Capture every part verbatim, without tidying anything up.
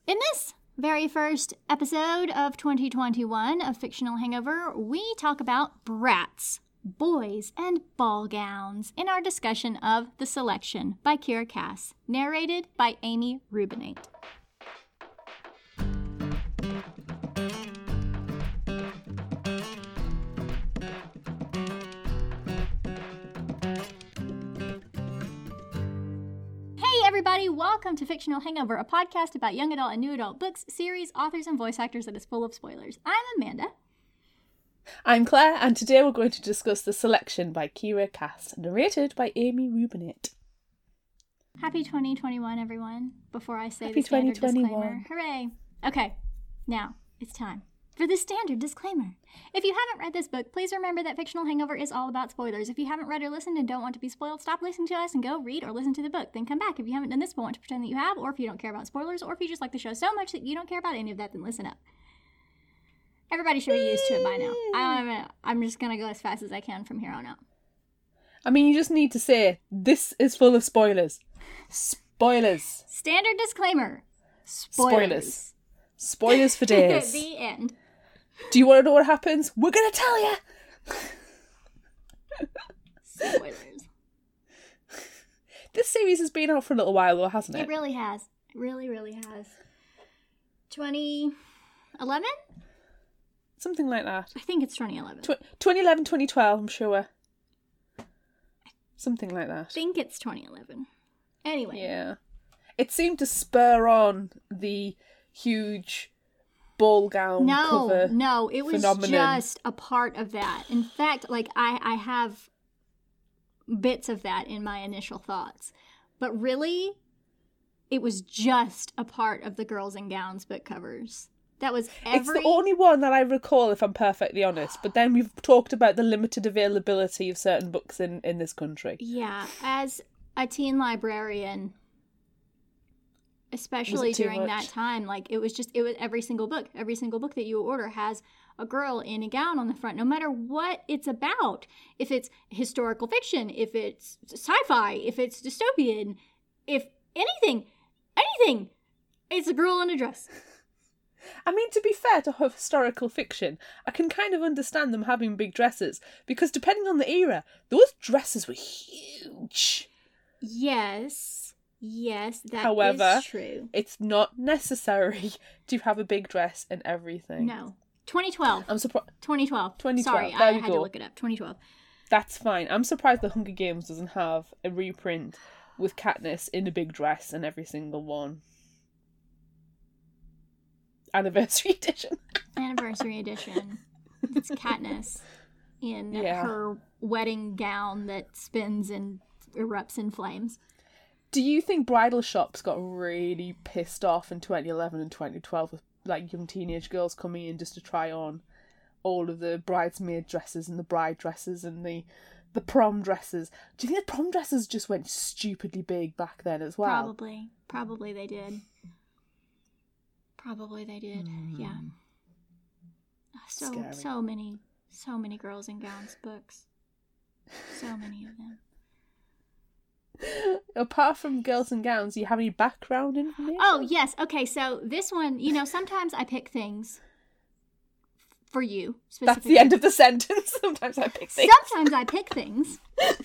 In this very first episode of twenty twenty-one of Fictional Hangover, we talk about brats, boys, and ball gowns in our discussion of The Selection by Kiera Cass, narrated by Amy Rubinate. Everybody, welcome to Fictional Hangover, a podcast about young adult and new adult books, series, authors, and voice actors that is full of spoilers. I'm Amanda. I'm Claire, and today we're going to discuss The Selection by Kiera Cass, narrated by Amy Rubinate. Happy twenty twenty-one, everyone. Before I say Happy the standard twenty twenty-one. disclaimer. Hooray. Okay, now it's time for the standard disclaimer. If you haven't read this book, please remember that Fictional Hangover is all about spoilers. If you haven't read or listened and don't want to be spoiled, stop listening to us and go read or listen to the book. Then come back if you haven't done this but want to pretend that you have, or if you don't care about spoilers, or if you just like the show so much that you don't care about any of that, then listen up. Everybody should be used to it by now. I'm, I'm just going to go as fast as I can from here on out. I mean, you just need to say, this is full of spoilers. Spoilers. Standard disclaimer. Spoilers. Spoilers. Spoilers for days. The end. Do you want to know what happens? We're going to tell you! Spoilers. This series has been out for a little while though, hasn't it? It really has. It really, really has. twenty eleven? Something like that. I think it's twenty eleven. Tw- twenty eleven, twenty twelve, I'm sure. Something like that. I think it's twenty eleven. Anyway. Yeah. It seemed to spur on the huge ball gown no, cover No, it was phenomenon. just a part of that. In fact, like, I, I have bits of that in my initial thoughts. But really, it was just a part of the Girls in Gowns book covers. That was every... It's the only one that I recall, if I'm perfectly honest. But then we've talked about the limited availability of certain books in, in this country. Yeah, as a teen librarian, especially during much? that time, like, it was just, it was every single book. Every single book that you order has a girl in a gown on the front, no matter what it's about. If it's historical fiction, if it's sci-fi, if it's dystopian, if anything, anything, it's a girl in a dress. I mean, to be fair to historical fiction, I can kind of understand them having big dresses, because depending on the era, those dresses were huge. Yes, yes, that However, is true. It's not necessary to have a big dress and everything. No. twenty twelve. I'm surprised. twenty twelve. twenty twelve. Sorry, There I we had go. to look it up. twenty twelve. That's fine. I'm surprised The Hunger Games doesn't have a reprint with Katniss in a big dress in every single one. Anniversary edition. Anniversary edition. It's Katniss in Yeah. her wedding gown that spins and erupts in flames. Do you think bridal shops got really pissed off in twenty eleven and twenty twelve with like young teenage girls coming in just to try on all of the bridesmaid dresses and the bride dresses and the the prom dresses? Do you think the prom dresses just went stupidly big back then as well? Probably. Probably they did. Probably they did. Mm. Yeah. So Scary. so many so many Girls in Gowns books. So many of them. Apart from Girls in Gowns, do you have any background information? Oh, yes. Okay, so this one, you know, sometimes I pick things for you. That's the end of the sentence. Sometimes I pick things. Sometimes I pick things.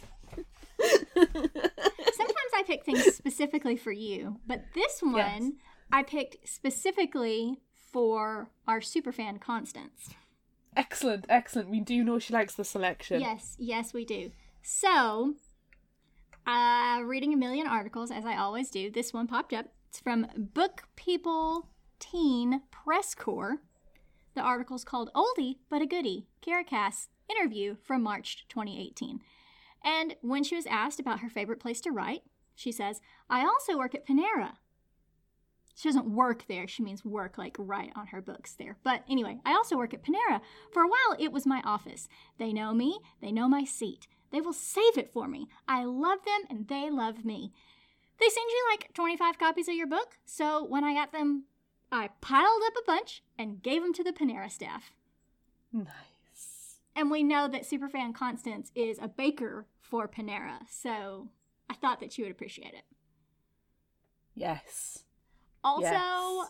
Sometimes I pick things specifically for you. But this one, yes, I picked specifically for our superfan Constance. Excellent, excellent. We do know she likes The Selection. Yes, yes, we do. So... Uh, reading a million articles, as I always do. This one popped up. It's from Book People Teen Press Corps. The article's called Oldie But a Goodie, Kiera Cass interview from March twenty eighteen. And when she was asked about her favorite place to write, she says, I also work at Panera. She doesn't work there. She means work, like write on her books there. But anyway, I also work at Panera. For a while, it was my office. They know me. They know my seat. They will save it for me. I love them and they love me. They send you like twenty-five copies of your book, so when I got them, I piled up a bunch and gave them to the Panera staff. Nice. And we know that superfan Constance is a baker for Panera, so I thought that you would appreciate it. Yes. Also, yes.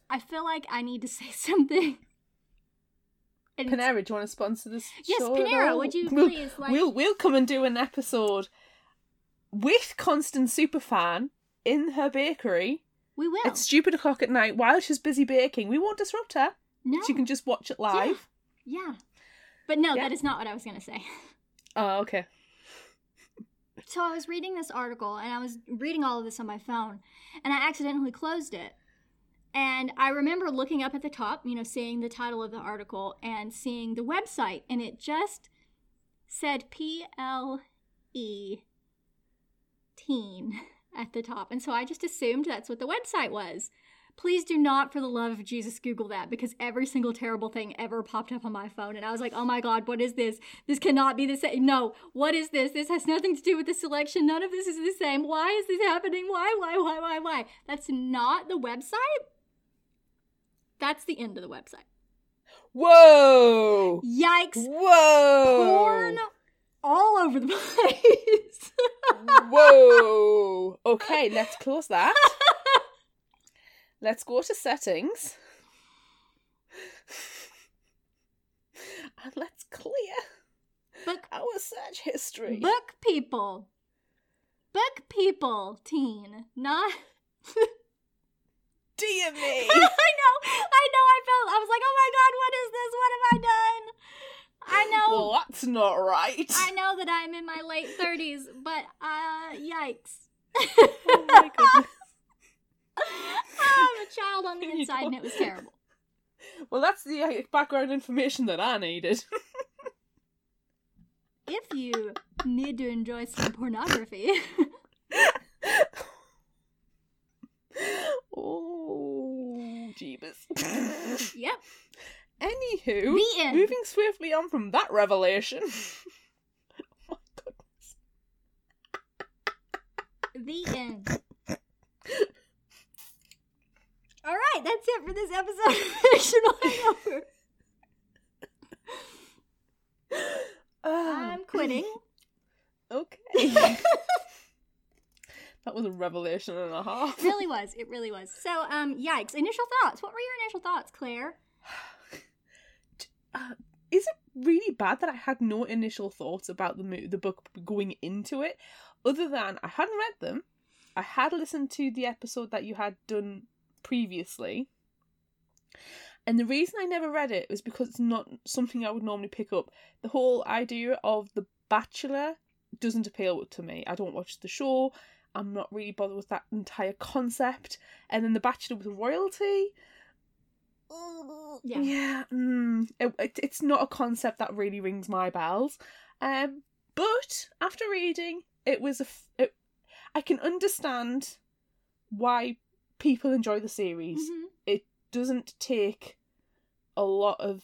I feel like I need to say something. And it's- Panera, do you want to sponsor this Yes, show? at Panera, all? would you We'll- please, like- We'll, we'll come and do an episode with Constant Superfan in her bakery We will. at stupid o'clock at night while she's busy baking. We won't disrupt her. No. She can just watch it live. Yeah. But no, Yeah. that is not what I was going to say. Oh, okay. So I was reading this article, and I was reading all of this on my phone, and I accidentally closed it. And I remember looking up at the top, you know, seeing the title of the article and seeing the website, and it just said P L E teen at the top. And so I just assumed that's what the website was. Please do not, for the love of Jesus, Google that, because every single terrible thing ever popped up on my phone. And I was like, oh my God, what is this? This cannot be the same. No, what is this? This has nothing to do with the selection. None of this is the same. Why is this happening? Why, why, why, why, why? That's not the website. That's the end of the website. Whoa! Yikes. Whoa! Porn all over the place. Whoa! Okay, let's close that. Let's go to settings. And let's clear Book, our search history. book people. Book people, teen. Not... Dear me! I know, I know, I felt, I was like, oh my God, what is this? What have I done? I know, Well, that's not right. I know that I'm in my late thirties, but, uh, yikes. Oh my goodness. I'm a child on the You inside, and don't- it was terrible. Well, that's the uh, background information that I needed. If you need to enjoy some pornography, Oh, jeebus. yep, Anywho, The end. moving swiftly on from that revelation. Oh my goodness. the end. All right, that's it for this episode of Fictional Hangover. Ah, I'm quitting. okay. That was a revelation and a half. It really was. It really was. So, um, yikes. Initial thoughts. What were your initial thoughts, Claire? Uh, is it really bad that I had no initial thoughts about the mo- the book going into it, other than I hadn't read them, I had listened to the episode that you had done previously, and the reason I never read it was because it's not something I would normally pick up. The whole idea of The Bachelor doesn't appeal to me. I don't watch the show. I'm not really bothered with that entire concept. And then The Bachelor with royalty. Yeah. Yeah, mm, it, it, it's not a concept that really rings my bells. Um, but after reading, it was a. F- it, I can understand why people enjoy the series. Mm-hmm. It doesn't take a lot of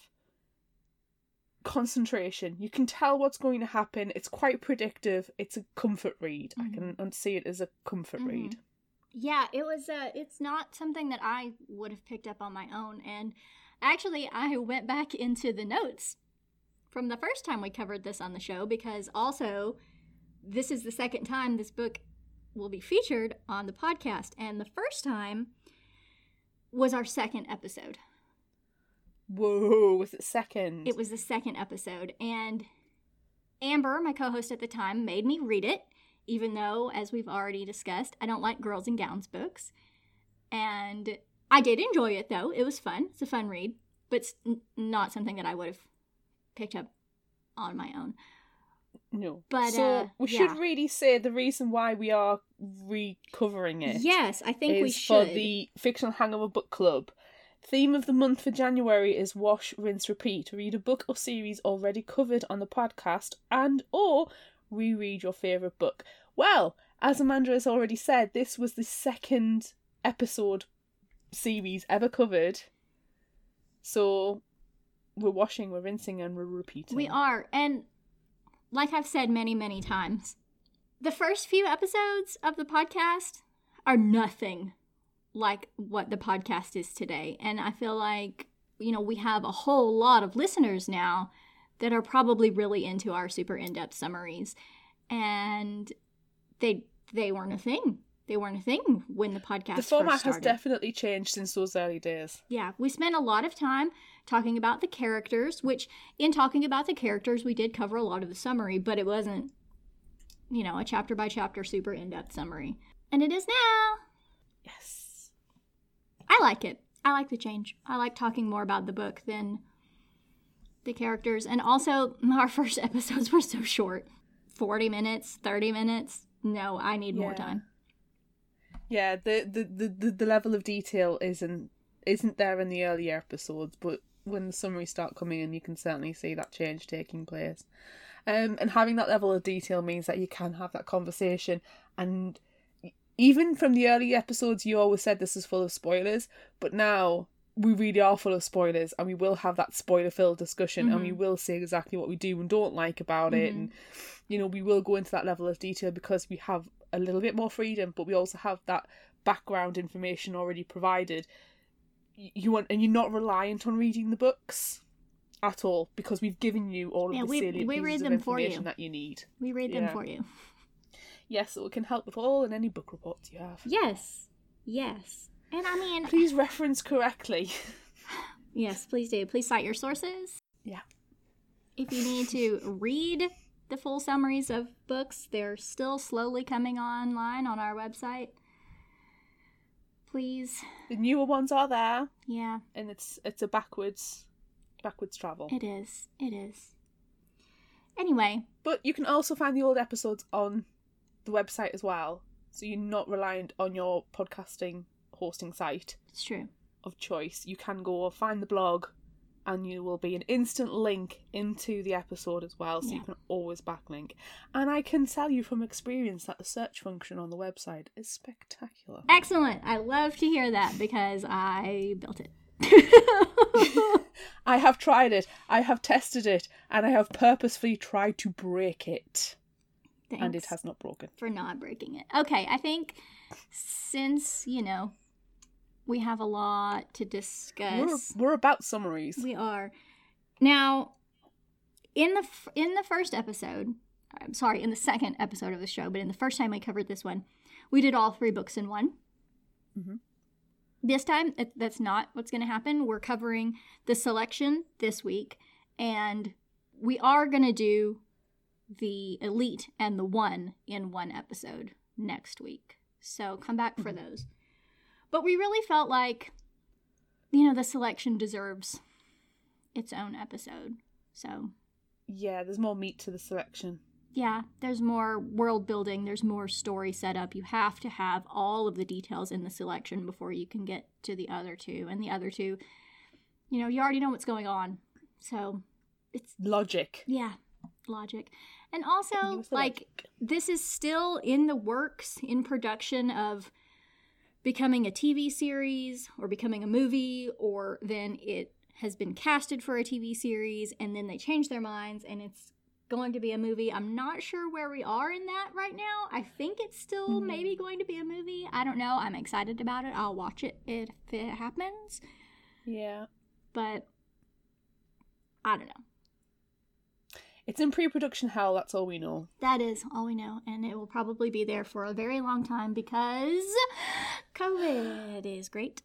concentration. You can tell what's going to happen. It's quite predictive. It's a comfort read. Mhm. I can un- see it as a comfort Mhm. read. Yeah, it was, uh, it's not something that I would have picked up on my own. And actually, I went back into the notes from the first time we covered this on the show, because also, this is the second time this book will be featured on the podcast. And the first time was our second episode. Whoa, was it second? It was the second episode. And Amber, my co-host at the time, made me read it, even though, as we've already discussed, I don't like girls in gowns books. And I did enjoy it, though. It was fun. It's a fun read, but it's n- not something that I would have picked up on my own. No. But, so uh, we yeah. should really say the reason why we are recovering it. Yes, I think is we should. for the Fictional Hangover Book Club. Theme of the month for January is wash, rinse, repeat. Read a book or series already covered on the podcast, and or reread your favourite book. Well, as Amanda has already said, this was the second episode series ever covered. So we're washing, we're rinsing, and we're repeating. We are. And like I've said many, many times, the first few episodes of the podcast are nothing like what the podcast is today. And I feel like, you know, we have a whole lot of listeners now that are probably really into our super in-depth summaries. And they they weren't a thing. They weren't a thing when the podcast The format first has started. definitely changed since those early days. Yeah, we spent a lot of time talking about the characters, which in talking about the characters, we did cover a lot of the summary, but it wasn't, you know, a chapter by chapter super in-depth summary. And it is now. Yes. I like it. I like the change. I like talking more about the book than the characters. And also, our first episodes were so short. forty minutes, thirty minutes. No, I need more Yeah. time. Yeah, the, the, the, the, the level of detail isn't isn't there in the earlier episodes, but when the summaries start coming in, you can certainly see that change taking place. Um, and having that level of detail means that you can have that conversation. And even from the early episodes, you always said this is full of spoilers, but now we really are full of spoilers, and we will have that spoiler-filled discussion, Mm-hmm. and we will say exactly what we do and don't like about it, Mm-hmm. and you know, we will go into that level of detail because we have a little bit more freedom, but we also have that background information already provided. You want, and you're not reliant on reading the books at all, because we've given you all of Yeah, the we- salient we pieces read of them for you. information that you need. We read them Yeah. for you. Yes, so it can help with all and any book reports you have. Yes. Yes. And I mean, Please reference correctly. yes, please do. Please cite your sources. Yeah. If you need to read the full summaries of books, they're still slowly coming online on our website. Please. The newer ones are there, Yeah, and it's it's a backwards backwards travel. it is. It is. Anyway, But you can also find the old episodes on the website as well, so you're not reliant on your podcasting hosting site it's true. of choice. You can go find the blog, and you will be an instant link into the episode as well, so Yeah. you can always backlink. And I can tell you from experience that the search function on the website is spectacular. Excellent. I love to hear that because I built it. I have tried it, I have tested it, and I have purposefully tried to break it. Thanks And it has not broken. for not breaking it. Okay, I think since, you know, we have a lot to We're, discuss. we're about summaries. We are. Now, in the f- in the first episode, I'm sorry, in the second episode of the show, but in the first time we covered this one, we did all three books in one. Mhm. This time, it, that's not what's going to happen. We're covering the selection this week, and we are going to do the Elite and the One in one episode next week. So come back for those. But we really felt like, you know, the selection deserves its own episode. So, Yeah, there's more meat to the selection. yeah, there's more world building, there's more story setup. You have to have all of the details in the selection before you can get to the other two. And the other two, you know, you already know what's going on. So, it's, Logic. yeah, logic. And Use also, the like, logic. this is still in the works, in production of becoming a T V series or becoming a movie, or then it has been casted for a T V series and then they change their minds and it's going to be a movie. I'm not sure where we are in that right now. I think it's still Mhm. maybe going to be a movie. I don't know. I'm excited about it. I'll watch it if it happens, Yeah. but I don't know. It's in pre-production hell, that's all we know. That is all we know, and it will probably be there for a very long time because COVID is great.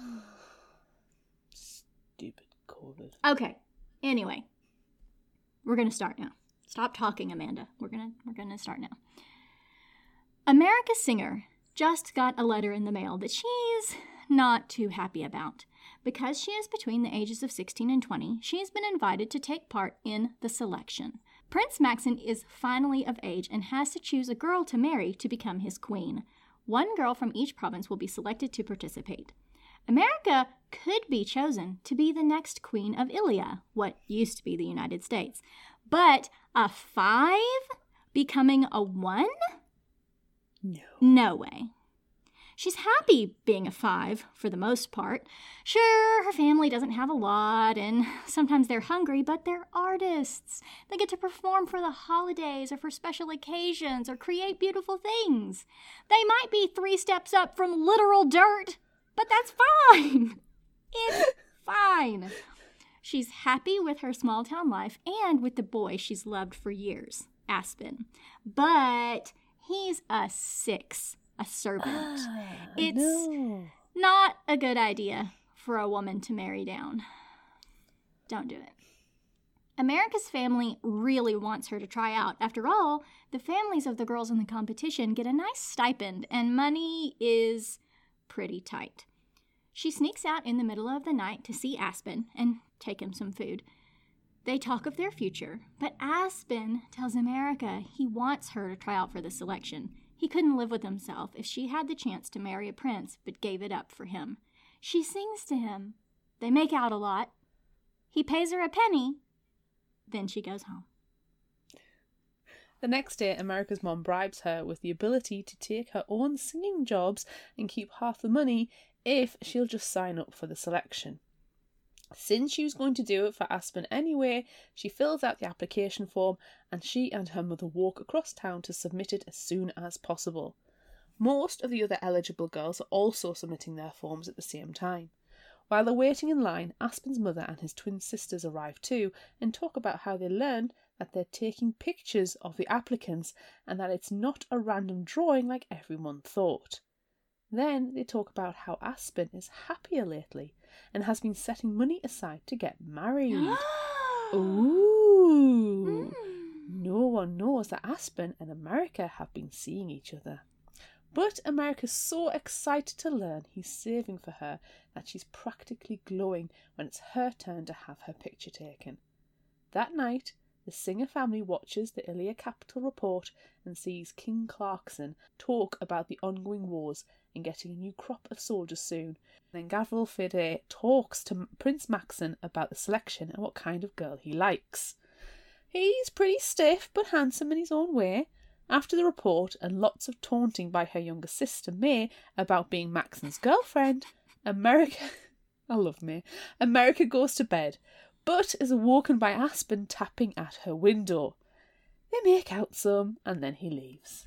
Stupid COVID. Okay. Anyway, we're gonna start now. Stop talking, Amanda. We're gonna we're gonna start now. America Singer just got a letter in the mail that she's not too happy about. Because she is between the ages of sixteen and twenty, she has been invited to take part in the selection. Prince Maxon is finally of age and has to choose a girl to marry to become his queen. One girl from each province will be selected to participate. America could be chosen to be the next queen of Ilia, what used to be the United States. But a five becoming a one? No. No way. She's happy being a five, for the most part. Sure, her family doesn't have a lot, and sometimes they're hungry, but they're artists. They get to perform for the holidays or for special occasions or create beautiful things. They might be three steps up from literal dirt, but that's fine. It's fine. She's happy with her small town life and with the boy she's loved for years, Aspen. But he's a six. A a servant. Ah, It's no. not a good idea for a woman to marry down. Don't do it. America's family really wants her to try out. After all, the families of the girls in the competition get a nice stipend, and money is pretty tight. She sneaks out in the middle of the night to see Aspen and take him some food. They talk of their future, but Aspen tells America he wants her to try out for the selection. He couldn't live with himself if she had the chance to marry a prince, but gave it up for him. She sings to him. They make out a lot. He pays her a penny. Then she goes home. The next day, America's mom bribes her with the ability to take her own singing jobs and keep half the money if she'll just sign up for the selection. Since she was going to do it for Aspen anyway, she fills out the application form and she and her mother walk across town to submit it as soon as possible. Most of the other eligible girls are also submitting their forms at the same time. While they're waiting in line, Aspen's mother and his twin sisters arrive too and talk about how they learned that they're taking pictures of the applicants and that it's not a random drawing like everyone thought. Then they talk about how Aspen is happier lately and has been setting money aside to get married. Ooh! Mm. No one knows that Aspen and America have been seeing each other. But America's so excited to learn he's saving for her that she's practically glowing when it's her turn to have her picture taken. That night, the Singer family watches the Ilya Capital report and sees King Clarkson talk about the ongoing wars and getting a new crop of soldiers soon. Then Gavril Fede talks to Prince Maxen about the selection and what kind of girl he likes. He's pretty stiff but handsome in his own way. After the report and lots of taunting by her younger sister May about being Maxen's girlfriend, America, I love May, America goes to bed, but is awoken by Aspen tapping at her window. They make out some and then he leaves.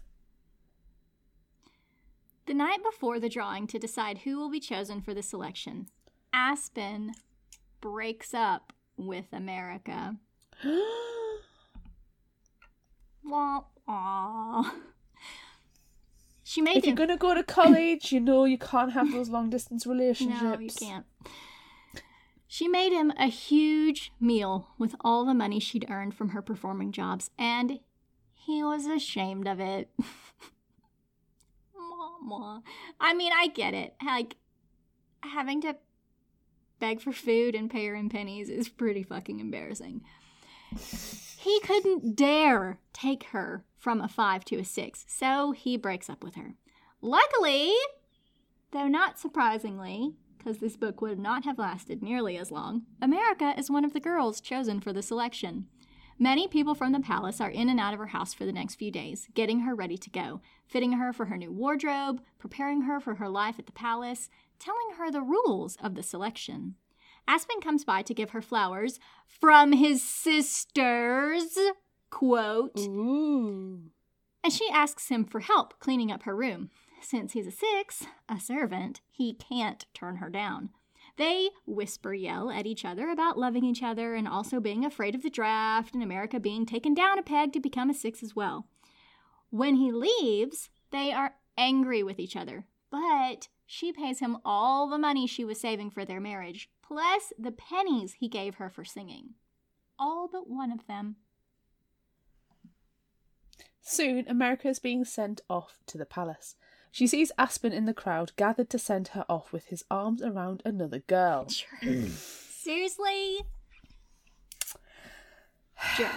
The night before the drawing to decide who will be chosen for the selection, Aspen breaks up with America. Wah, aw. She made If him... you're going to go to college, you know you can't have those long-distance relationships. No, you can't. She made him a huge meal with all the money she'd earned from her performing jobs, and he was ashamed of it. Mwah. I mean, I get it. Like, having to beg for food and pay her in pennies is pretty fucking embarrassing. He couldn't dare take her from a five to a six, so he breaks up with her. Luckily, though not surprisingly, because this book would not have lasted nearly as long, America is one of the girls chosen for the selection. Many people from the palace are in and out of her house for the next few days, getting her ready to go, fitting her for her new wardrobe, preparing her for her life at the palace, telling her the rules of the selection. Aspen comes by to give her flowers from his sisters, quote, Ooh. and she asks him for help cleaning up her room. Since he's a six, a servant, he can't turn her down. They whisper-yell at each other about loving each other and also being afraid of the draft and America being taken down a peg to become a six as well. When he leaves, they are angry with each other, but she pays him all the money she was saving for their marriage, plus the pennies he gave her for singing. All but one of them. Soon, America is being sent off to the palace. She sees Aspen in the crowd gathered to send her off with his arms around another girl. Jerk. Seriously? Jerk.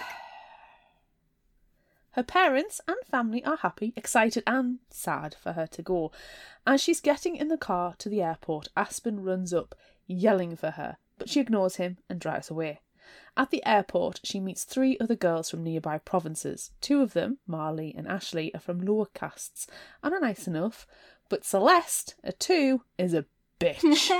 Her parents and family are happy, excited and sad for her to go. As she's getting in the car to the airport, Aspen runs up, yelling for her, but she ignores him and drives away. At the airport, she meets three other girls from nearby provinces. Two of them, Marley and Ashley, are from lower castes and are nice enough, but Celeste, a two, is a bitch.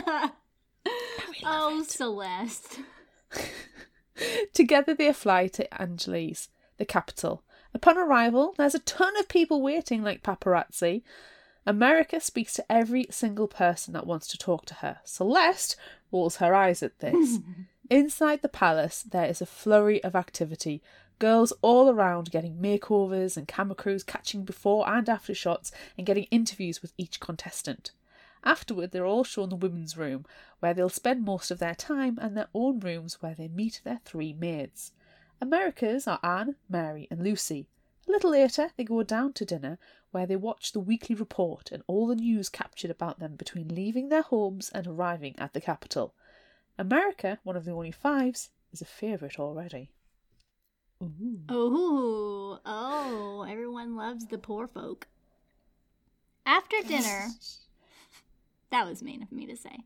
Oh, Celeste. Together they fly to Angeles, the capital. Upon arrival, there's a ton of people waiting like paparazzi. America speaks to every single person that wants to talk to her. Celeste rolls her eyes at this. Inside the palace, there is a flurry of activity. Girls all around getting makeovers and camera crews catching before and after shots and getting interviews with each contestant. Afterward, they're all shown the women's room, where they'll spend most of their time, and their own rooms where they meet their three maids. America's are Anne, Mary and Lucy. A little later, they go down to dinner, where they watch the weekly report and all the news captured about them between leaving their homes and arriving at the capital. America, one of the only fives, is a favourite already. Ooh. Oh, oh, everyone loves the poor folk. After dinner... That was mean of me to say.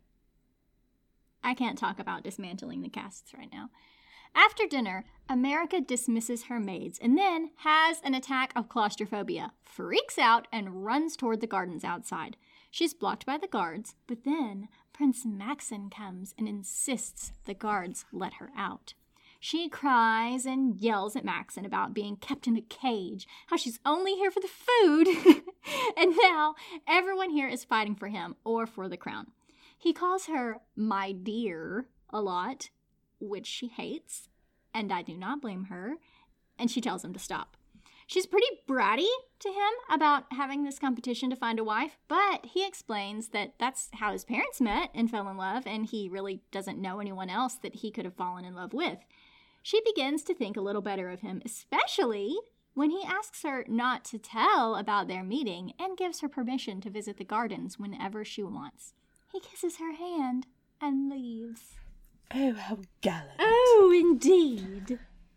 I can't talk about dismantling the casts right now. After dinner, America dismisses her maids and then has an attack of claustrophobia, freaks out, and runs toward the gardens outside. She's blocked by the guards, but then Prince Maxon comes and insists the guards let her out. She cries and yells at Maxon about being kept in a cage, how she's only here for the food, and now everyone here is fighting for him or for the crown. He calls her my dear a lot, which she hates, and I do not blame her, and she tells him to stop. She's pretty bratty to him about having this competition to find a wife, but he explains that that's how his parents met and fell in love, and he really doesn't know anyone else that he could have fallen in love with. She begins to think a little better of him, especially when he asks her not to tell about their meeting and gives her permission to visit the gardens whenever she wants. He kisses her hand and leaves. Oh, how gallant. Oh, indeed.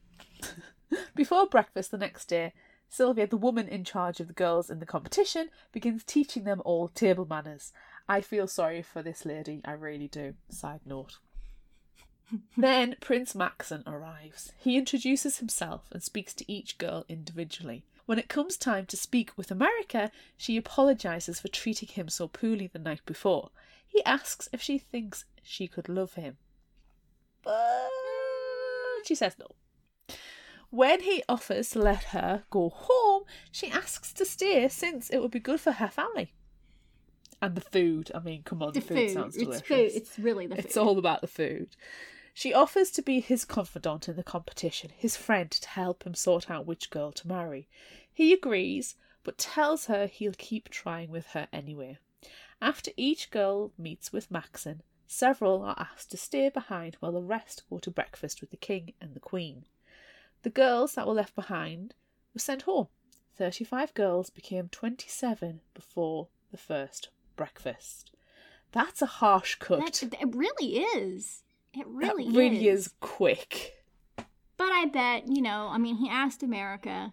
Before breakfast the next day, Sylvia, the woman in charge of the girls in the competition, begins teaching them all table manners. I feel sorry for this lady, I really do. Side note. Then Prince Maxon arrives. He introduces himself and speaks to each girl individually. When it comes time to speak with America, she apologises for treating him so poorly the night before. He asks if she thinks she could love him. But she says no. When he offers to let her go home, she asks to stay since it would be good for her family. And the food. I mean, come on, the, the food, food sounds delicious. It's food. It's really the food. It's all about the food. She offers to be his confidant in the competition, his friend to help him sort out which girl to marry. He agrees, but tells her he'll keep trying with her anyway. After each girl meets with Maxon, several are asked to stay behind while the rest go to breakfast with the king and the queen. The girls that were left behind were sent home. Thirty-five girls became twenty-seven before the first breakfast. That's a harsh cut. That, it really is. It really is. That really is. is quick. But I bet, you know, I mean, he asked America,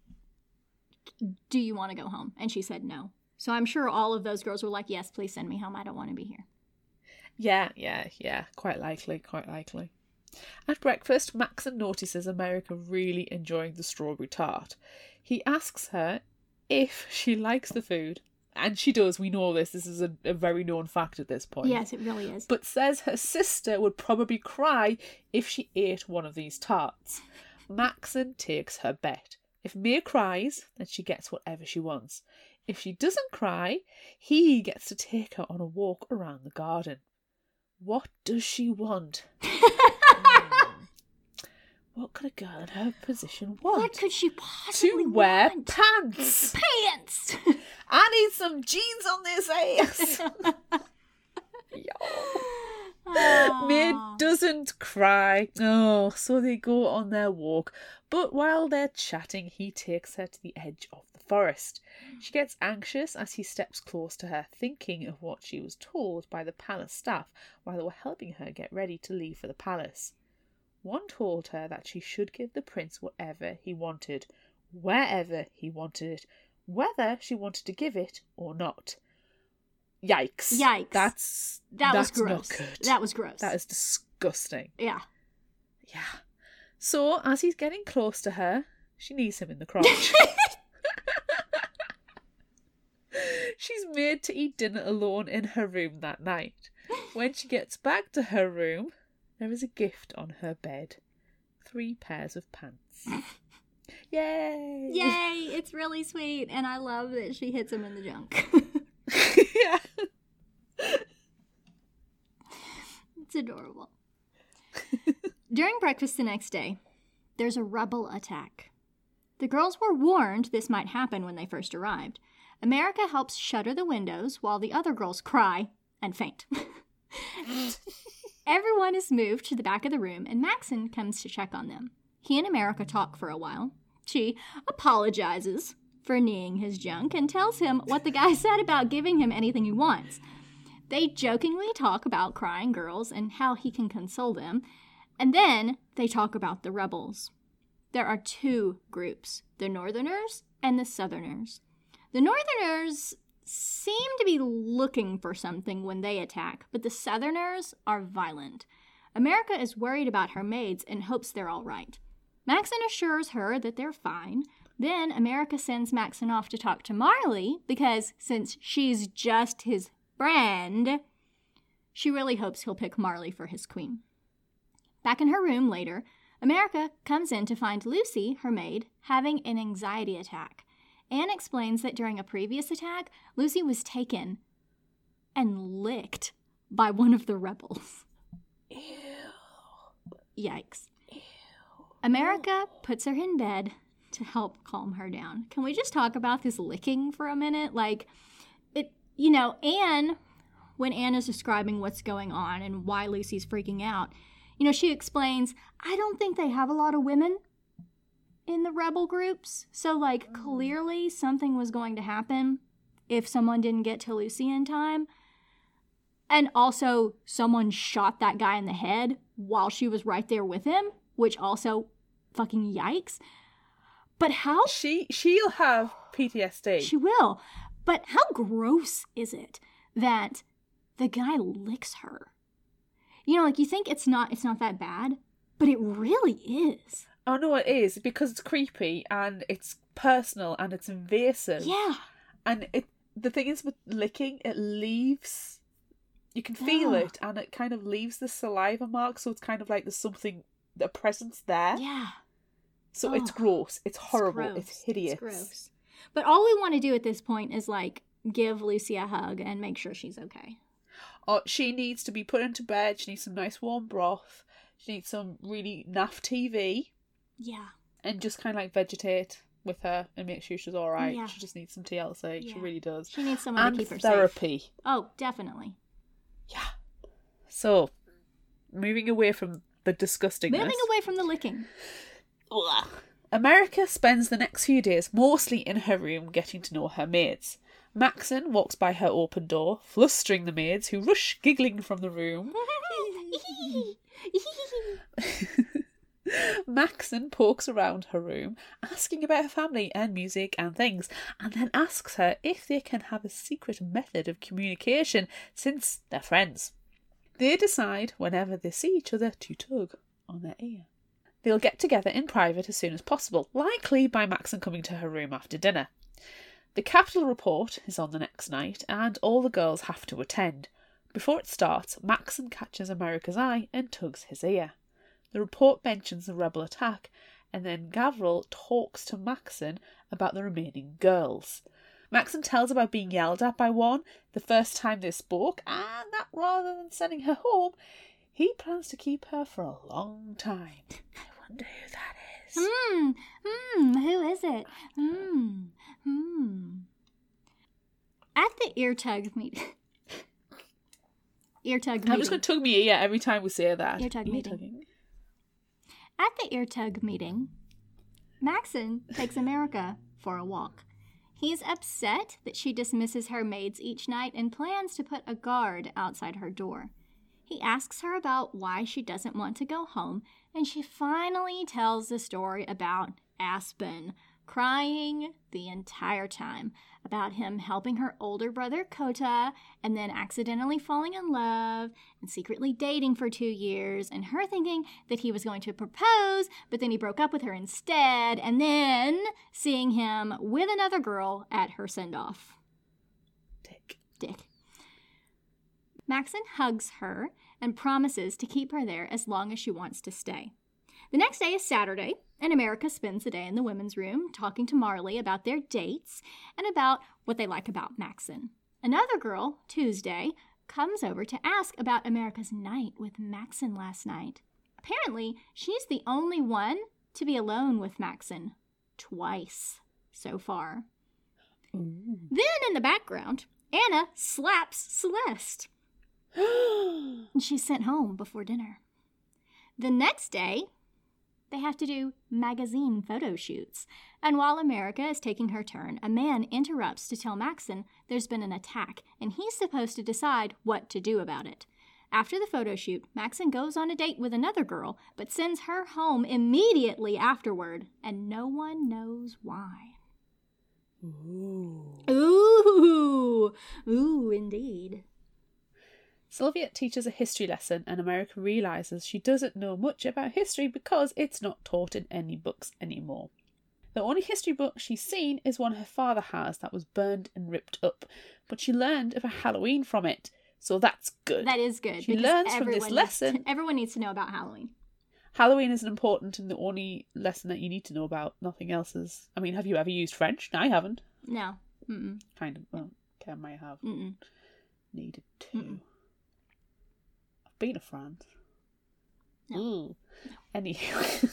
do you want to go home? And she said no. So I'm sure all of those girls were like, yes, please send me home. I don't want to be here. Yeah, yeah, yeah. Quite likely, quite likely. At breakfast, Maxon notices America really enjoying the strawberry tart. He asks her if she likes the food. And she does, we know this, this is a, a very known fact at this point. Yes, it really is. But says her sister would probably cry if she ate one of these tarts. Maxon takes her bet. If May cries, then she gets whatever she wants. If she doesn't cry, he gets to take her on a walk around the garden. What does she want? mm. What could a girl in her position want? What could she possibly To wear want? pants. Pants! I need some jeans on this ass. May doesn't cry. Oh, so they go on their walk. But while they're chatting, he takes her to the edge of the forest. She gets anxious as he steps close to her, thinking of what she was told by the palace staff while they were helping her get ready to leave for the palace. One told her that she should give the prince whatever he wanted, wherever he wanted it, whether she wanted to give it or not. Yikes. Yikes. That's, that that's was gross. not good. That was gross. That is disgusting. Yeah. Yeah. So, as he's getting close to her, she knees him in the crotch. She's made to eat dinner alone in her room that night. When she gets back to her room, there is a gift on her bed. Three pairs of pants. Yay! Yay! It's really sweet, and I love that she hits him in the junk. Yeah. It's adorable. During breakfast the next day, there's a rebel attack. The girls were warned this might happen when they first arrived. America helps shutter the windows while the other girls cry and faint. Everyone is moved to the back of the room, and Maxon comes to check on them. He and America talk for a while. She apologizes for kneeing his junk and tells him what the guy said about giving him anything he wants. They jokingly talk about crying girls and how he can console them, and then they talk about the rebels. There are two groups, the Northerners and the Southerners. The Northerners seem to be looking for something when they attack, but the Southerners are violent. America is worried about her maids and hopes they're all right. Maxon assures her that they're fine. Then America sends Maxon off to talk to Marley because since she's just his friend, she really hopes he'll pick Marley for his queen. Back in her room later, America comes in to find Lucy, her maid, having an anxiety attack. Anne explains that during a previous attack, Lucy was taken and licked by one of the rebels. Ew. Yikes. Ew. America puts her in bed to help calm her down. Can we just talk about this licking for a minute? Like, it, you know, Anne, when Anne is describing what's going on and why Lucy's freaking out, you know, she explains, I don't think they have a lot of women in the rebel groups. So, like, clearly something was going to happen if someone didn't get to Lucy in time. And also, someone shot that guy in the head while she was right there with him, which also fucking yikes. But how... She, she'll have P T S D. She will. But how gross is it that the guy licks her? You know, like, you think it's not it's not that bad, but it really is. Oh, no, it is, because it's creepy, and it's personal, and it's invasive. Yeah. And it the thing is with licking, it leaves... You can feel Oh. it, and it kind of leaves the saliva mark, so it's kind of like there's something, a presence there. Yeah. So Oh. it's gross, it's horrible, gross. it's hideous. It's gross. But all we want to do at this point is, like, give Lucy a hug and make sure she's okay. Oh, she needs to be put into bed, she needs some nice warm broth, she needs some really naff T V. Yeah. And just kind of like vegetate with her and make sure she's alright. Yeah. She just needs some T L C, Yeah. she really does. She needs someone And to keep her therapy. safe. Oh, definitely. Yeah. So, moving away from the disgustingness. Moving away from the licking. Ugh. America spends the next few days mostly in her room getting to know her maids. Maxon walks by her open door, flustering the maids who rush giggling from the room. Maxon pokes around her room, asking about her family and music and things, and then asks her if they can have a secret method of communication since they're friends. They decide, whenever they see each other, to tug on their ear. They'll get together in private as soon as possible, likely by Maxon coming to her room after dinner. The Capital Report is on the next night, and all the girls have to attend. Before it starts, Maxon catches America's eye and tugs his ear. The report mentions the rebel attack, and then Gavril talks to Maxon about the remaining girls. Maxon tells about being yelled at by one the first time they spoke, and that rather than sending her home, he plans to keep her for a long time. I wonder who that is. Hmm. Hmm. Who is it? Hmm. Hmm. At the ear tug meeting. ear tug meeting. I'm just going to tug me ear every time we say that. Ear tug meeting. tugging. At the ear tug meeting, Maxon takes America for a walk. He's upset that she dismisses her maids each night and plans to put a guard outside her door. He asks her about why she doesn't want to go home, and she finally tells the story about Aspen, crying the entire time about him helping her older brother Kota and then accidentally falling in love and secretly dating for two years and her thinking that he was going to propose, but then he broke up with her instead, and then seeing him with another girl at her send-off. Dick. Dick. Maxon hugs her and promises to keep her there as long as she wants to stay. The next day is Saturday, and America spends the day in the women's room talking to Marley about their dates and about what they like about Maxon. Another girl, Tuesday, comes over to ask about America's night with Maxon last night. Apparently, she's the only one to be alone with Maxon twice so far. Ooh. Then in the background, Anna slaps Celeste. And she's sent home before dinner. The next day, they have to do magazine photo shoots. And while America is taking her turn, a man interrupts to tell Maxon there's been an attack, and he's supposed to decide what to do about it. After the photo shoot, Maxon goes on a date with another girl, but sends her home immediately afterward, and no one knows why. Ooh. Ooh, ooh, indeed. Sylvia teaches a history lesson, and America realises she doesn't know much about history because it's not taught in any books anymore. The only history book she's seen is one her father has that was burned and ripped up, but she learned about Halloween from it, so that's good. That is good. She learns from this lesson. Needs to, everyone needs to know about Halloween. Halloween is an important and the only lesson that you need to know about. Nothing else is. I mean, have you ever used French? No, I haven't. No. Mm-mm. Kind of. Well, okay, I might have. Mm-mm. Needed to. Mm-mm. I've been to France. No. Ooh. No. Anyway.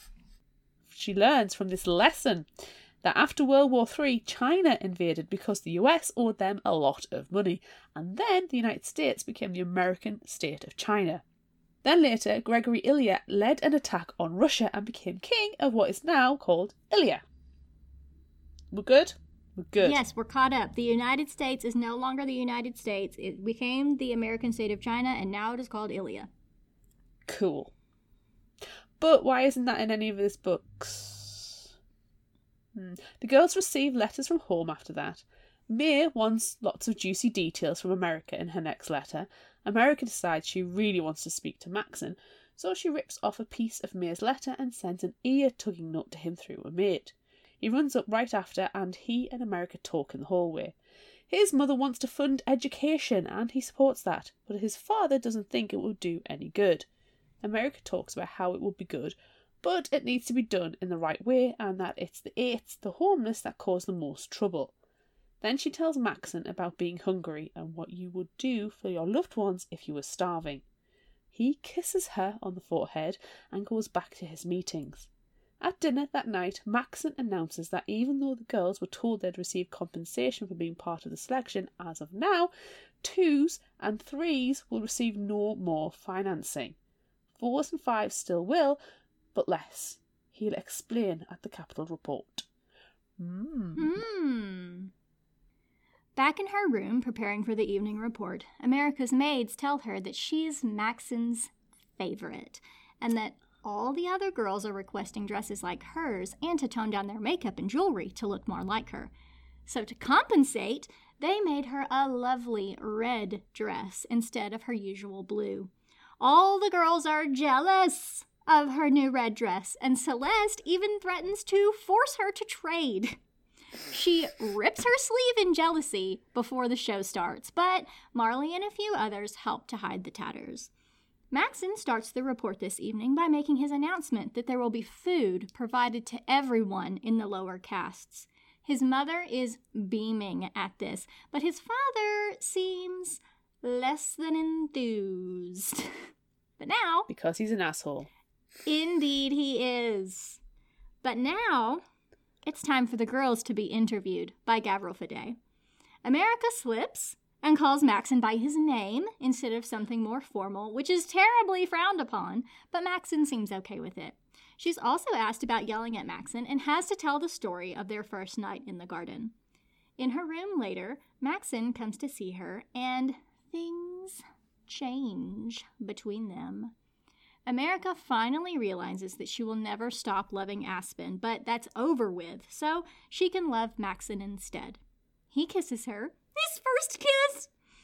She learns from this lesson that after World War Three, China invaded because the U S owed them a lot of money. And then the United States became the American state of China. Then later, Gregory Ilya led an attack on Russia and became king of what is now called Ilya. We're good? We're good. Yes, we're caught up. The United States is no longer the United States. It became the American state of China, and now it is called Ilya. Cool. But why isn't that in any of his books? Hmm. The girls receive letters from home after that. May wants lots of juicy details from America in her next letter. America decides she really wants to speak to Maxon, so she rips off a piece of May's letter and sends an ear-tugging note to him through a maid. He runs up right after, and he and America talk in the hallway. His mother wants to fund education, and he supports that, but his father doesn't think it will do any good. America talks about how it will be good, but it needs to be done in the right way, and that it's the AIDS, the homeless, that cause the most trouble. Then she tells Maxon about being hungry and what you would do for your loved ones if you were starving. He kisses her on the forehead and goes back to his meetings. At dinner that night, Maxon announces that even though the girls were told they'd receive compensation for being part of the selection, as of now, twos and threes will receive no more financing. Fours and fives still will, but less. He'll explain at the Capitol report. Hmm. Hmm. Back in her room, preparing for the evening report, America's maids tell her that she's Maxon's favorite, and that all the other girls are requesting dresses like hers and to tone down their makeup and jewelry to look more like her. So to compensate, they made her a lovely red dress instead of her usual blue. All the girls are jealous of her new red dress, and Celeste even threatens to force her to trade. She rips her sleeve in jealousy before the show starts, but Marley and a few others help to hide the tatters. Maxon starts the report this evening by making his announcement that there will be food provided to everyone in the lower castes. His mother is beaming at this, but his father seems less than enthused. But now... Because he's an asshole. Indeed he is. But now... It's time for the girls to be interviewed by Gavril Fade. America slips and calls Maxon by his name instead of something more formal, which is terribly frowned upon, but Maxon seems okay with it. She's also asked about yelling at Maxon and has to tell the story of their first night in the garden. In her room later, Maxon comes to see her, and things change between them. America finally realizes that she will never stop loving Aspen, but that's over with, so she can love Maxon instead. He kisses her. His first kiss!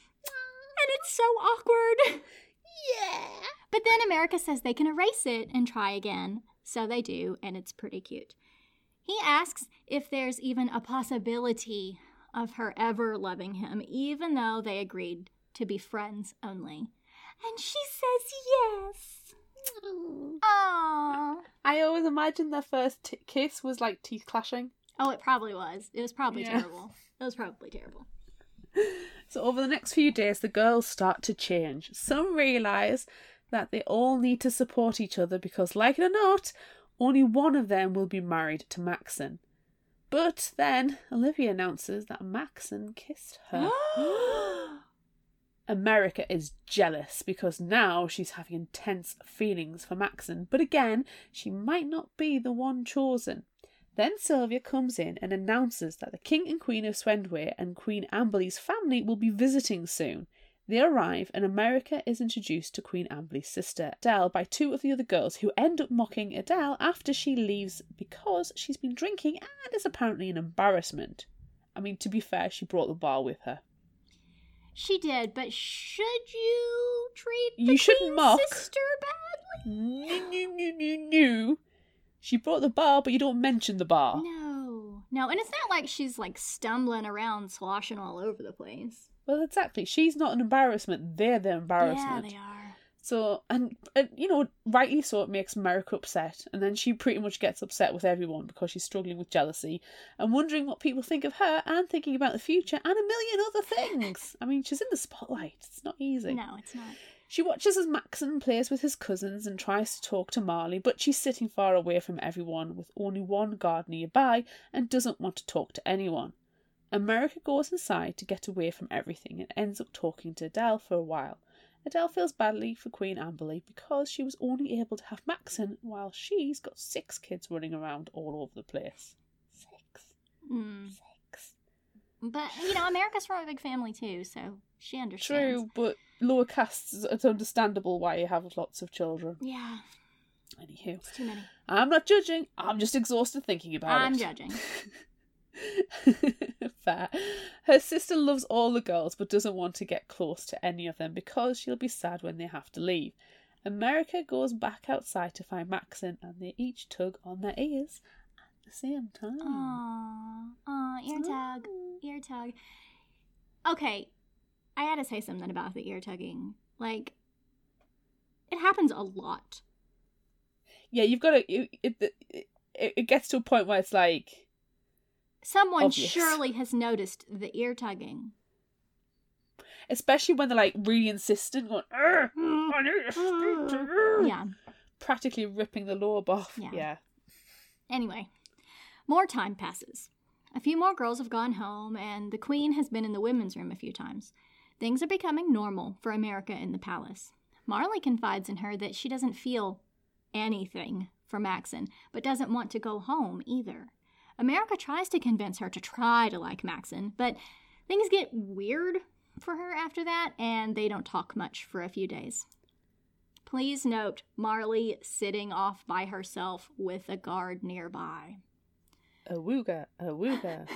And it's so awkward. Yeah! But then America says they can erase it and try again. So they do, and it's pretty cute. He asks if there's even a possibility of her ever loving him, even though they agreed to be friends only. And she says yes. Aww. I always imagined their first t- kiss was like teeth clashing. Oh, it probably was. It was probably Yeah. terrible. It was probably terrible. So over the next few days, the girls start to change. Some realise that they all need to support each other because, like it or not, Only one of them will be married to Maxon. But then Olivia announces that Maxon kissed her. America is jealous because now she's having intense feelings for Maxon, but again, she might not be the one chosen. Then Sylvia comes in and announces that the King and Queen of Swendway and Queen Amberley's family will be visiting soon. They arrive and America is introduced to Queen Amberley's sister, Adele, by two of the other girls who end up mocking Adele after she leaves because she's been drinking and is apparently an embarrassment. I mean, to be fair, she brought the bar with her. She did, but should you treat the You shouldn't Queen's mock. sister badly? No, no, no, no, no. She brought the bar, but you don't mention the bar. No. No, and it's not like she's like stumbling around, sloshing all over the place. Well, exactly. She's not an embarrassment. They're the embarrassment. Yeah, they are. So, and, and, you know, rightly so, it makes America upset. And then she pretty much gets upset with everyone because she's struggling with jealousy and wondering what people think of her and thinking about the future and a million other things. I mean, she's in the spotlight. It's not easy. No, it's not. She watches as Maxon plays with his cousins and tries to talk to Marley, but she's sitting far away from everyone with only one guard nearby and doesn't want to talk to anyone. America goes inside to get away from everything and ends up talking to Adele for a while. Adele feels badly for Queen Amberley because she was only able to have Maxon while she's got six kids running around all over the place. Six. Mm. Six. But, you know, America's from a big family too, so she understands. True, but lower castes, it's understandable why you have lots of children. Yeah. Anywho. It's too many. I'm not judging, I'm just exhausted thinking about I'm it. judging. Fair. Her sister loves all the girls but doesn't want to get close to any of them because she'll be sad when they have to leave. America goes back outside to find Maxon and they each tug on their ears at the same time. Aww. Aw, ear tug. Ear tug. Okay, I had to say something about the ear tugging. Like, it happens a lot. Yeah, you've got to... It, it, it, it gets to a point where it's like... Someone obvious. surely has noticed the ear tugging. Especially when they're like really insistent, going, "Arr, I need to speak to you." Yeah. Practically ripping the lobe off. Yeah. yeah. Anyway, more time passes. A few more girls have gone home, and the Queen has been in the women's room a few times. Things are becoming normal for America in the palace. Marley confides in her that she doesn't feel anything for Maxon, but doesn't want to go home either. America tries to convince her to try to like Maxon, but things get weird for her after that, and they don't talk much for a few days. Please note Marley sitting off by herself with a guard nearby. Awooga, awooga.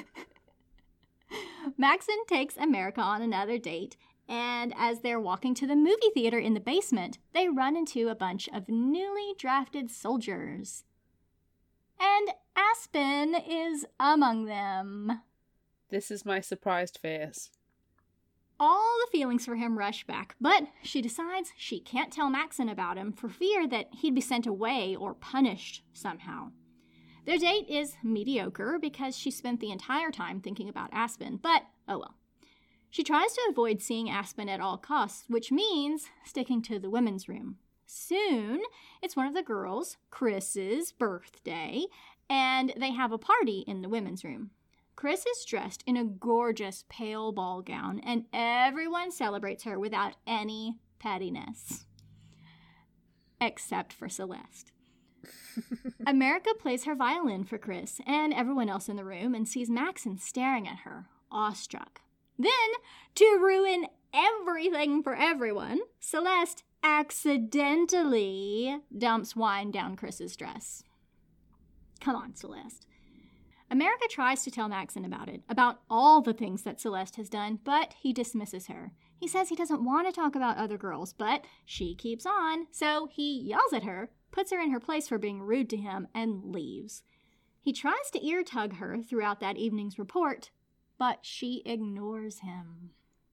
Maxon takes America on another date, and as they're walking to the movie theater in the basement, they run into a bunch of newly drafted soldiers. And Aspen is among them. This is my surprised face. All the feelings for him rush back, but she decides she can't tell Maxon about him for fear that he'd be sent away or punished somehow. Their date is mediocre because she spent the entire time thinking about Aspen, but oh well. She tries to avoid seeing Aspen at all costs, which means sticking to the women's room. Soon, it's one of the girls, Chris's, birthday, and they have a party in the women's room. Chris is dressed in a gorgeous pale ball gown, and everyone celebrates her without any pettiness. Except for Celeste. America plays her violin for Chris and everyone else in the room and sees Maxon staring at her, awestruck. Then, to ruin everything for everyone, Celeste accidentally dumps wine down Chris's dress. Come on, Celeste. America tries to tell Maxon about it, about all the things that Celeste has done, but he dismisses her. He says he doesn't want to talk about other girls, but she keeps on, so he yells at her, puts her in her place for being rude to him, and leaves. He tries to ear tug her throughout that evening's report, but she ignores him.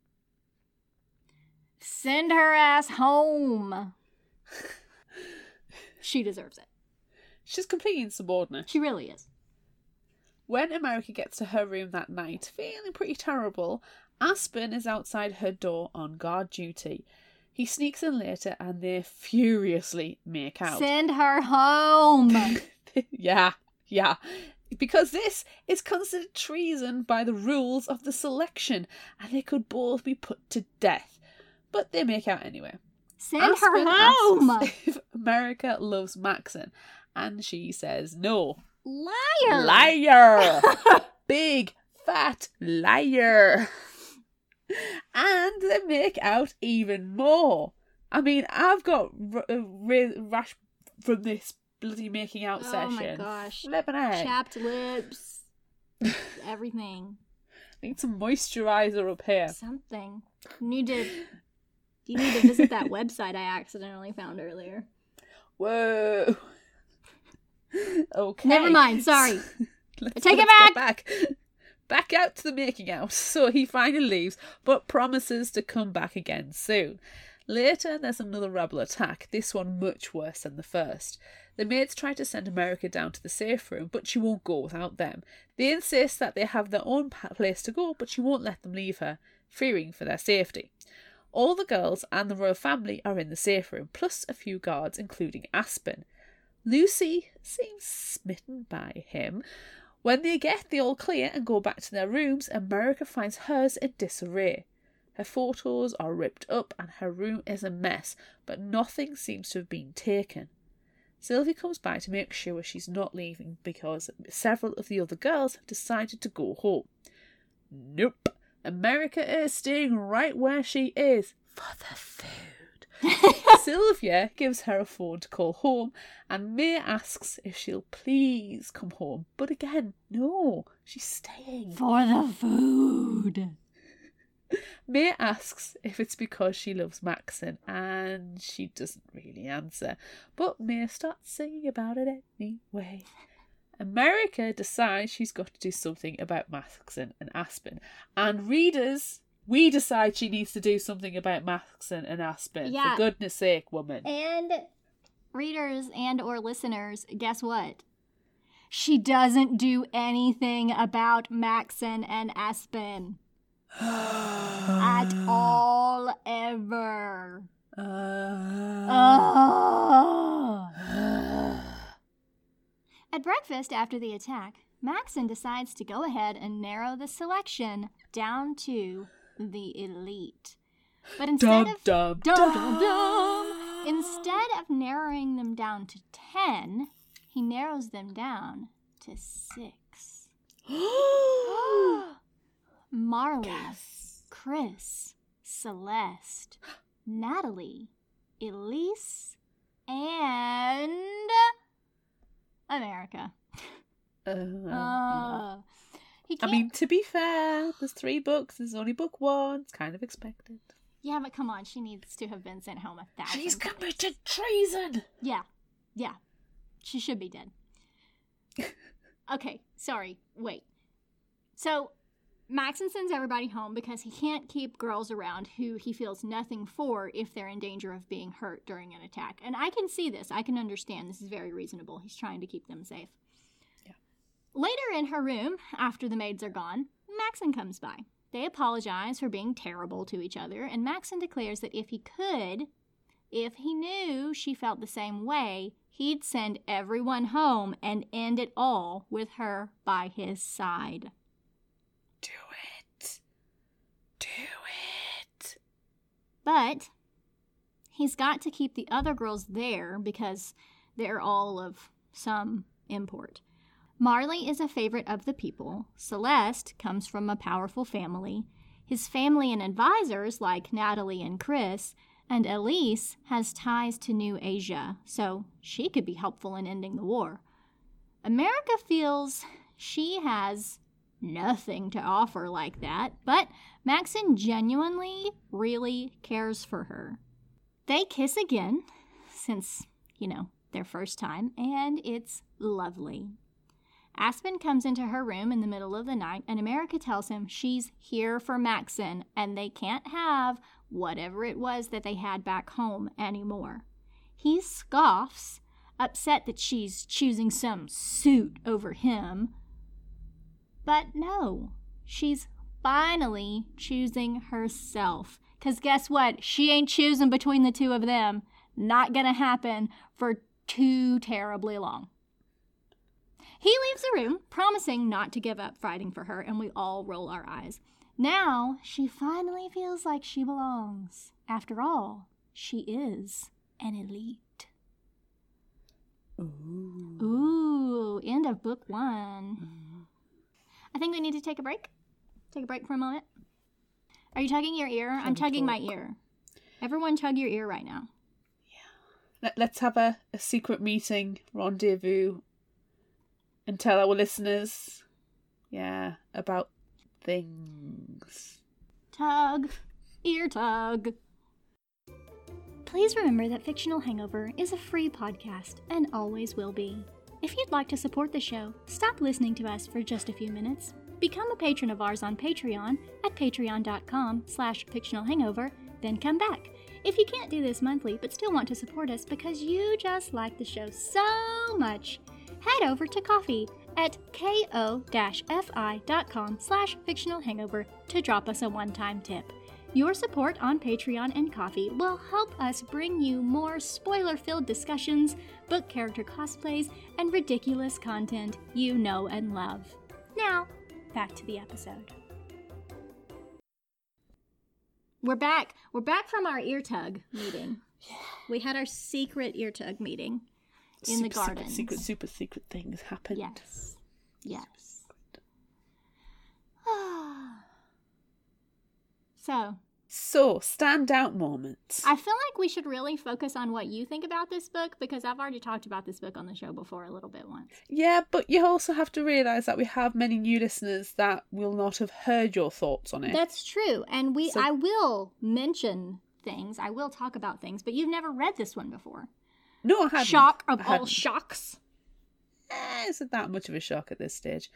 Send her ass home. She deserves it. She's completely insubordinate. She really is. When America gets to her room that night, feeling pretty terrible, Aspen is outside her door on guard duty. He sneaks in later and they furiously make out. Send her home. yeah, yeah. Because this is considered treason by the rules of the selection, and they could both be put to death. But they make out anyway. Send her Aspen home! asks if America loves Maxon, and she says no. Liar! Liar! Big, fat liar! And they make out even more. I mean, I've got r- r- rash from this bloody making out oh session. Oh my gosh. Flippin' egg. Chapped lips. Everything. Need some moisturizer up here. Something. You need to, you need to visit that website I accidentally found earlier. Whoa. Okay. Never mind, sorry. let's, Take it let's back! Get back! Back out to the making out. So he finally leaves, but promises to come back again soon. Later, there's another rebel attack, this one much worse than the first. The maids try to send America down to the safe room, but she won't go without them. They insist that they have their own place to go, but she won't let them leave her, fearing for their safety. All the girls and the royal family are in the safe room, plus a few guards, including Aspen. Lucy seems smitten by him. When they get the all clear and go back to their rooms, America finds hers in disarray. Her photos are ripped up and her room is a mess, but nothing seems to have been taken. Sylvie comes by to make sure she's not leaving because several of the other girls have decided to go home. Nope. America is staying right where she is for the food. Sylvia gives her a phone to call home, and May asks if she'll please come home. But again, no, she's staying. For the food. May asks if it's because she loves Maxon, and she doesn't really answer. But May starts singing about it anyway. America decides she's got to do something about Maxon and Aspen. And readers, we decide she needs to do something about Maxon and Aspen. Yeah. For goodness sake, woman. And readers and or listeners, guess what? She doesn't do anything about Maxon and Aspen. At all, ever. Uh... Oh. At breakfast after the attack, Maxon decides to go ahead and narrow the selection down to the elite. But instead Dum, of dum, dum, dum. dum, dum, instead of narrowing them down to ten, he narrows them down to six. Marley, Yes. Chris, Celeste, Natalie, Elise, and America. Uh, Uh, he I can't. mean, to be fair, there's three books. There's only book one. It's kind of expected. Yeah, but come on, she needs to have been sent home a thousand. She's times. committed treason. Yeah, yeah, she should be dead. Okay, sorry. Wait. So, Maxon sends everybody home because he can't keep girls around who he feels nothing for if they're in danger of being hurt during an attack. And I can see this. I can understand. This is very reasonable. He's trying to keep them safe. Yeah. Later in her room, after the maids are gone, Maxon comes by. They apologize for being terrible to each other, and Maxon declares that if he could, if he knew she felt the same way, he'd send everyone home and end it all with her by his side. Do it. Do it. But he's got to keep the other girls there because they're all of some import. Marley is a favorite of the people. Celeste comes from a powerful family. His family and advisors, like Natalie and Chris, and Elise has ties to New Asia, so she could be helpful in ending the war. America feels she has nothing to offer like that, but Maxon genuinely really cares for her. They kiss again, since, you know, their first time, and it's lovely. Aspen comes into her room in the middle of the night, and America tells him she's here for Maxon, and they can't have whatever it was that they had back home anymore. He scoffs, upset that she's choosing some suit over him. But no, she's finally choosing herself. Because guess what? She ain't choosing between the two of them. Not gonna happen for too terribly long. He leaves the room, promising not to give up fighting for her, and we all roll our eyes. Now, she finally feels like she belongs. After all, she is an elite. Ooh. Ooh, end of book one. Mm. I think we need to take a break. Take a break for a moment. Are you tugging your ear? I'm tugging my ear. Everyone chug your ear right now. Yeah. Let, let's have a, a secret meeting, rendezvous, and tell our listeners, yeah, about things. Tug. Ear tug. Please remember that Fictional Hangover is a free podcast and always will be. If you'd like to support the show, stop listening to us for just a few minutes. Become a patron of ours on Patreon at patreon.com slash fictionalhangover, then come back. If you can't do this monthly but still want to support us because you just like the show so much, head over to Ko-fi at ko-fi.com slash fictionalhangover to drop us a one-time tip. Your support on Patreon and Ko-fi will help us bring you more spoiler-filled discussions, book character cosplays, and ridiculous content you know and love. Now, back to the episode. We're back. We're back from our ear tug meeting. Yeah. We had our secret ear tug meeting in super, the garden. Secret, secret, super secret things happened. Yes. Yes. So. So, standout moments. I feel like we should really focus on what you think about this book because I've already talked about this book on the show before a little bit once. Yeah, but you also have to realise that we have many new listeners that will not have heard your thoughts on it. That's true. And we, so, I will mention things. I will talk about things, but you've never read this one before. No, I haven't. Shock of I all hadn't. shocks. Eh, isn't that much of a shock at this stage?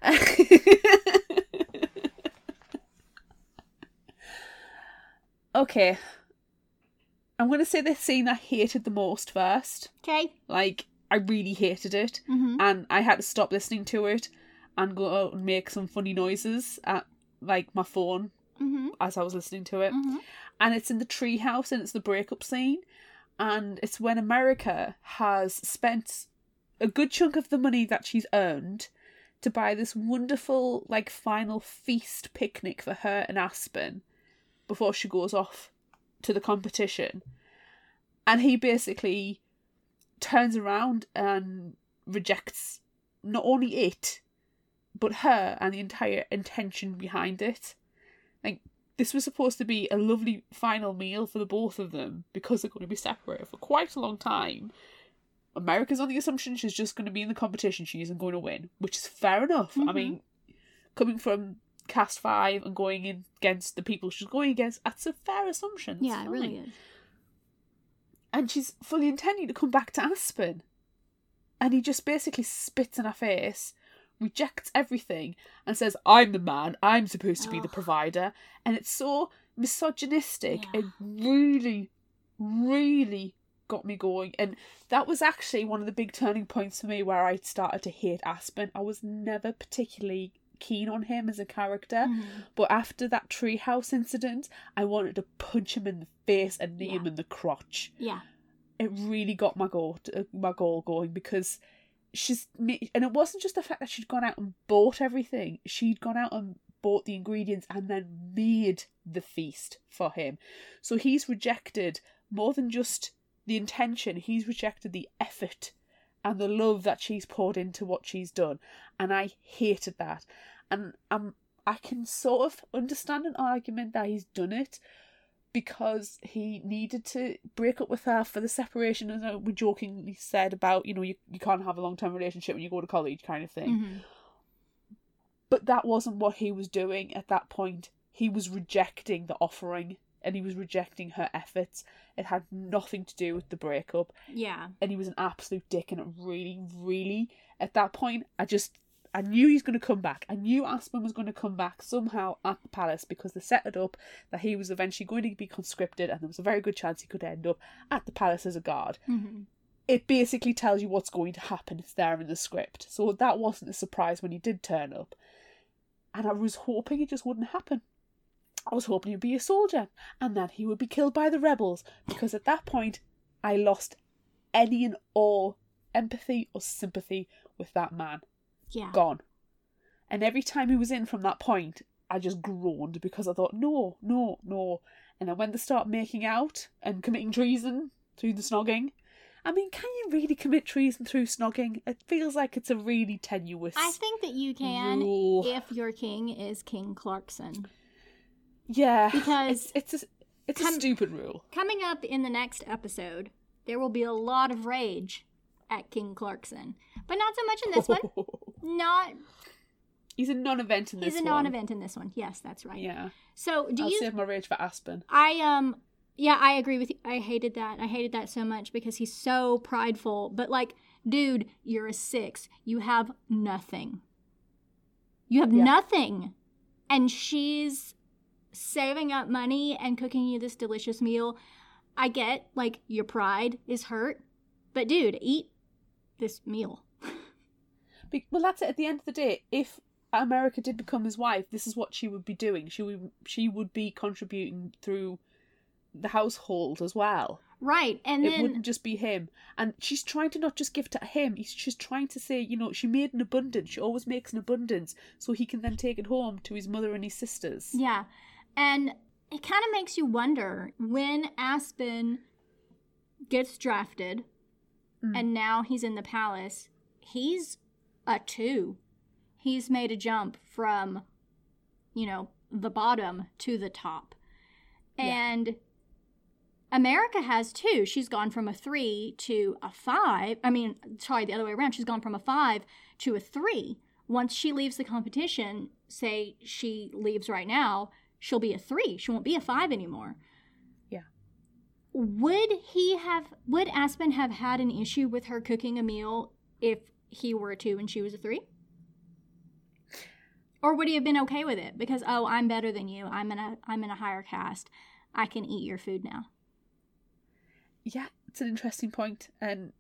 Okay. I'm going to say the scene I hated the most first. Okay. Like, I really hated it. Mm-hmm. And I had to stop listening to it and go out and make some funny noises at, like, my phone mm-hmm. as I was listening to it. Mm-hmm. And it's in the treehouse and it's the breakup scene. And it's when America has spent a good chunk of the money that she's earned to buy this wonderful, like, final feast picnic for her and Aspen before she goes off to the competition. And he basically turns around and rejects not only it, but her and the entire intention behind it. Like, this was supposed to be a lovely final meal for the both of them because they're going to be separated for quite a long time. America's on the assumption she's just going to be in the competition, she isn't going to win, which is fair enough. Mm-hmm. I mean, coming from cast five and going in against the people she's going against, that's a fair assumption. It's yeah, fine. It really is. And she's fully intending to come back to Aspen. And he just basically spits in her face, rejects everything, and says, I'm the man, I'm supposed to be Ugh. the provider. And it's so misogynistic. Yeah. It really, really got me going. And that was actually one of the big turning points for me where I started to hate Aspen. I was never particularly keen on him as a character, mm-hmm. but after that treehouse incident, I wanted to punch him in the face and knee yeah. him in the crotch. Yeah, it really got my goal, my goal going because she's, and it wasn't just the fact that she'd gone out and bought everything. She'd gone out and bought the ingredients and then made the feast for him. So he's rejected more than just the intention. He's rejected the effort and the love that she's poured into what she's done. And I hated that. And um, I can sort of understand an argument that he's done it because he needed to break up with her for the separation, as we jokingly said about, you know, you, you can't have a long-term relationship when you go to college kind of thing. mm-hmm. But that wasn't what he was doing at that point. He was rejecting the offering and he was rejecting her efforts. It had nothing to do with the breakup. Yeah. And he was an absolute dick, and it really, really, at that point, I just, I knew he was going to come back. I knew Aspen was going to come back somehow at the palace because they set it up that he was eventually going to be conscripted and there was a very good chance he could end up at the palace as a guard. Mm-hmm. It basically tells you what's going to happen. It's there in the script. So that wasn't a surprise when he did turn up. And I was hoping it just wouldn't happen. I was hoping he'd be a soldier and that he would be killed by the rebels, because at that point I lost any and all empathy or sympathy with that man. Yeah. Gone. And every time he was in from that point, I just groaned because I thought, no, no, no. And then when they start making out and committing treason through the snogging, I mean, can you really commit treason through snogging? It feels like it's a really tenuous I think that you can rule. if your king is King Clarkson. Yeah. Because it's, it's, a, it's com- a stupid rule. Coming up in the next episode, there will be a lot of rage at King Clarkson. But not so much in this one. Not... He's a non-event in this one. He's a non-event in this one. Yes, that's right. Yeah. So, do I'll you... save my rage for Aspen. I, um... Yeah, I agree with you. I hated that. I hated that so much because he's so prideful. But, like, dude, you're a six. You have nothing. You have Yeah. nothing. And she's saving up money and cooking you this delicious meal. I get, like, your pride is hurt. But, dude, eat this meal. Be- well, that's it. At the end of the day, if America did become his wife, this is what she would be doing. She would, she would be contributing through the household as well. Right, and it then... wouldn't just be him. And she's trying to not just give to him, she's trying to say, you know, she made an abundance. She always makes an abundance so he can then take it home to his mother and his sisters. Yeah, and it kind of makes you wonder, when Aspen gets drafted mm. and now he's in the palace, he's a two. He's made a jump from, you know, the bottom to the top. And... Yeah. America has two. She's gone from a three to a five. I mean, sorry, the other way around. She's gone from a five to a three. Once she leaves the competition, say she leaves right now, she'll be a three. She won't be a five anymore. Yeah. Would he have, would Aspen have had an issue with her cooking a meal if he were a two and she was a three? Or would he have been okay with it? Because, oh, I'm better than you. I'm in a, I'm in a higher caste. I can eat your food now. Yeah, it's an interesting point, and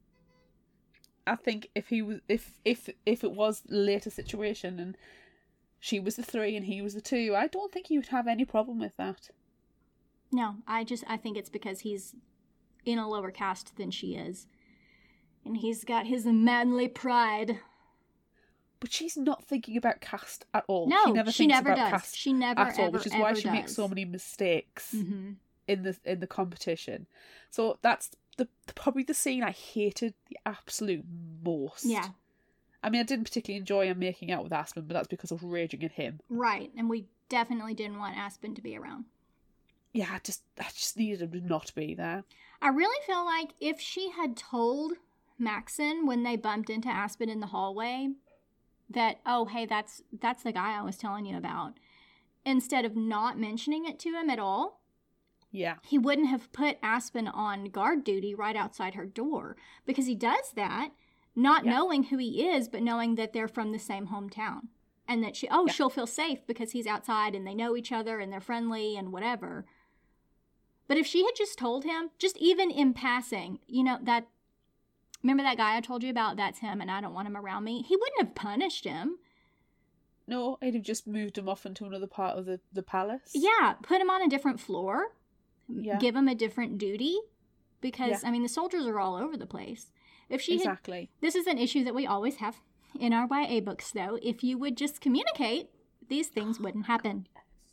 I think if he was, if if if it was the later situation and she was the three and he was the two, I don't think he would have any problem with that. No, I just I think it's because he's in a lower caste than she is, and he's got his manly pride. But she's not thinking about caste at all. No, she never she thinks never about does. caste She never at all, ever, which is ever why she does. makes so many mistakes. Mm-hmm. in the in the competition. So that's the, the probably the scene I hated the absolute most. Yeah. I mean, I didn't particularly enjoy him making out with Aspen, but that's because I was raging at him. Right, and we definitely didn't want Aspen to be around. Yeah, I just I just needed him to not be there. I really feel like if she had told Maxon when they bumped into Aspen in the hallway that, oh, hey, that's that's the guy I was telling you about, instead of not mentioning it to him at all, yeah, he wouldn't have put Aspen on guard duty right outside her door, because he does that not yeah. knowing who he is, but knowing that they're from the same hometown, and that she oh yeah. she'll feel safe because he's outside and they know each other and they're friendly and whatever. But if she had just told him, just even in passing, you know, that, remember that guy I told you about, that's him and I don't want him around me, he wouldn't have punished him. No, he'd have just moved him off into another part of the, the palace. Yeah, put him on a different floor. Yeah. Give him a different duty, because, yeah. I mean, the soldiers are all over the place. If she exactly. Had, this is an issue that we always have in our Y A books, though. If you would just communicate, these things wouldn't happen.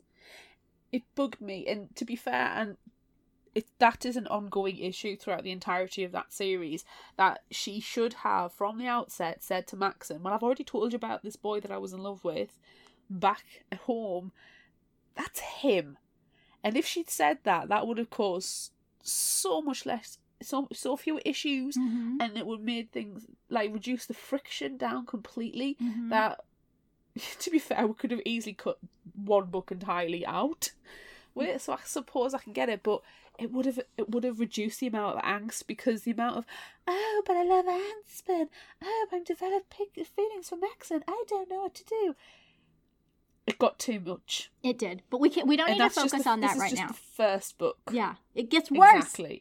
It bugged me, and to be fair, and it, that is an ongoing issue throughout the entirety of that series, that she should have, from the outset, said to Maxon, well, I've already told you about this boy that I was in love with back at home. That's him. And if she'd said that, that would have caused so much less, so so few issues, mm-hmm. and it would made things, like, reduce the friction down completely, mm-hmm. that, to be fair, we could have easily cut one book entirely out. Wait, so I suppose I can get it, but it would have it would have reduced the amount of angst, because the amount of, oh, but I love Aspen, oh, I'm developing feelings for Maxon, I don't know what to do. It got too much. It did, but we can't. We don't and need to focus the, on that this right is just now. The first book. Yeah, it gets worse. Exactly.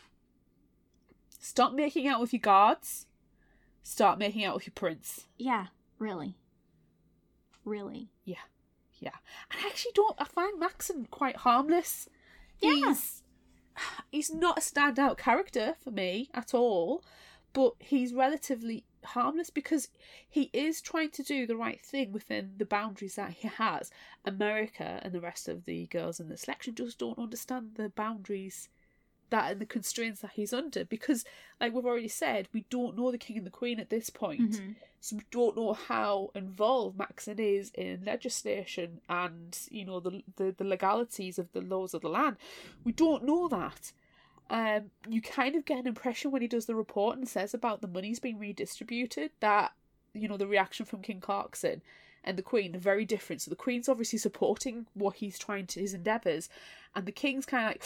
Stop making out with your guards. Start making out with your prince. Yeah, really, really. Yeah, yeah. And I actually don't. I find Maxon quite harmless. Yeah. He's he's not a standout character for me at all, but he's relatively harmless because he is trying to do the right thing within the boundaries that he has. America and the rest of the girls in the selection just don't understand the boundaries that and the constraints that he's under, because, like we've already said, we don't know the king and the queen at this point. Mm-hmm. So we don't know how involved Maxon is in legislation and, you know, the, the the legalities of the laws of the land. We don't know that. Um, you kind of get an impression when he does the report and says about the money's being redistributed that, you know, the reaction from King Clarkson and the Queen are very different. So the Queen's obviously supporting what he's trying to, his endeavours, and the King's kind of like,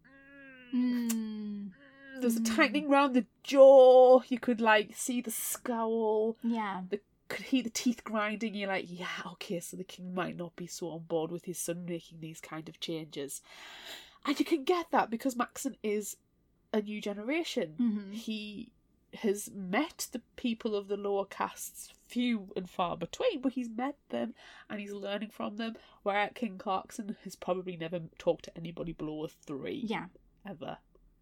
mm, Mm. there's a tightening round the jaw. You could like see the scowl. Yeah. The could hear the teeth grinding. You're like, yeah, okay, so the King might not be so on board with his son making these kind of changes. And you can get that because Maxon is a new generation. Mm-hmm. He has met the people of the lower castes, few and far between, but he's met them and he's learning from them, where King Clarkson has probably never talked to anybody below a three. Yeah. Ever.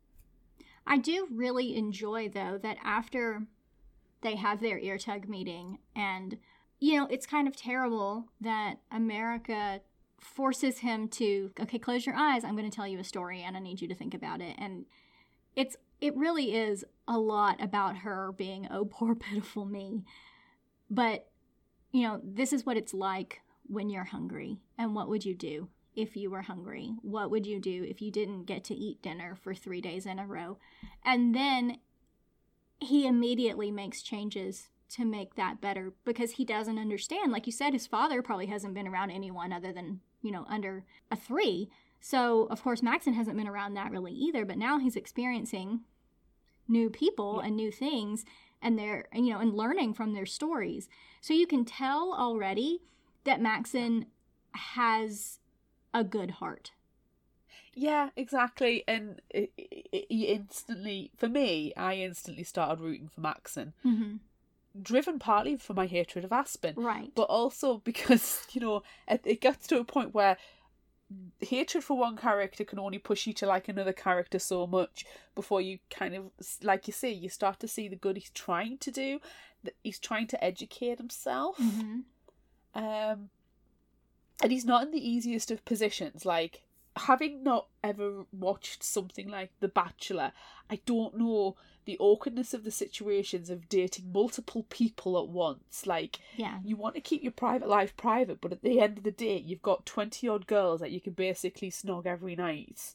I do really enjoy, though, that after they have their ear tug meeting, and, you know, it's kind of terrible that America forces him to, okay, close your eyes, I'm going to tell you a story and I need you to think about it. And it's it really is a lot about her being, oh, poor pitiful me. But, you know, this is what it's like when you're hungry. And what would you do if you were hungry? What would you do if you didn't get to eat dinner for three days in a row? And then he immediately makes changes to make that better because he doesn't understand. Like you said, his father probably hasn't been around anyone other than, you know, under a three. So, of course, Maxon hasn't been around that really either, but now he's experiencing new people yeah. and new things, and they're, you know, and learning from their stories. So you can tell already that Maxon has a good heart. Yeah, exactly. And it, it, it instantly, for me, I instantly started rooting for Maxon. Mm-hmm. Driven partly for my hatred of Aspen. Right. But also because, you know, it, it gets to a point where hatred for one character can only push you to like another character so much before you kind of, like you say, you start to see the good he's trying to do, that he's trying to educate himself. Mm-hmm. Um, and he's not in the easiest of positions. Like, having not ever watched something like The Bachelor, I don't know the awkwardness of the situations of dating multiple people at once. Like, yeah. you want to keep your private life private, but at the end of the day, you've got twenty odd girls that you can basically snog every night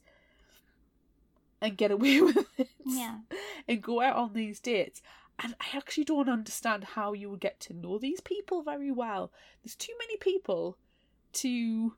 and get away with it. Yeah. And go out on these dates. And I actually don't understand how you would get to know these people very well. There's too many people to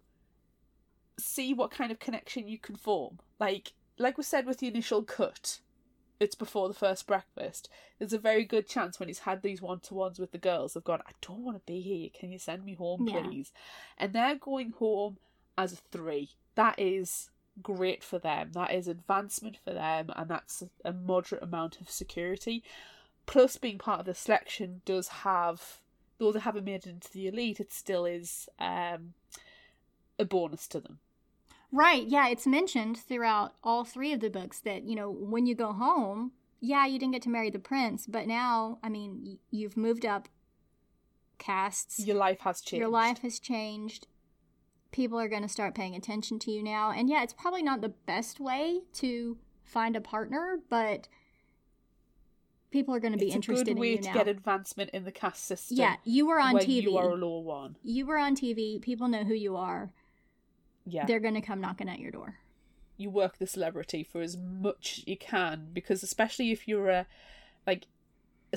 see what kind of connection you can form. Like, like we said with the initial cut, it's before the first breakfast. There's a very good chance when he's had these one-to-ones with the girls, they've gone, I don't want to be here, can you send me home, please? Yeah. And they're going home as a three. That is great for them. That is advancement for them, and that's a moderate amount of security. Plus, being part of the selection does have, though they haven't made it into the elite, it still is um, a bonus to them. Right, yeah, it's mentioned throughout all three of the books that, you know, when you go home, yeah, you didn't get to marry the prince, but now, I mean, you've moved up castes. Your life has changed. Your life has changed. People are going to start paying attention to you now. And yeah, it's probably not the best way to find a partner, but people are going to be it's interested in you now. It's a good way to get advancement in the caste system. Yeah, you were on when T V. You are a lower one. You were on T V. People know who you are. Yeah. They're going to come knocking at your door. You work the celebrity for as much you can, because especially if you're a, like, a,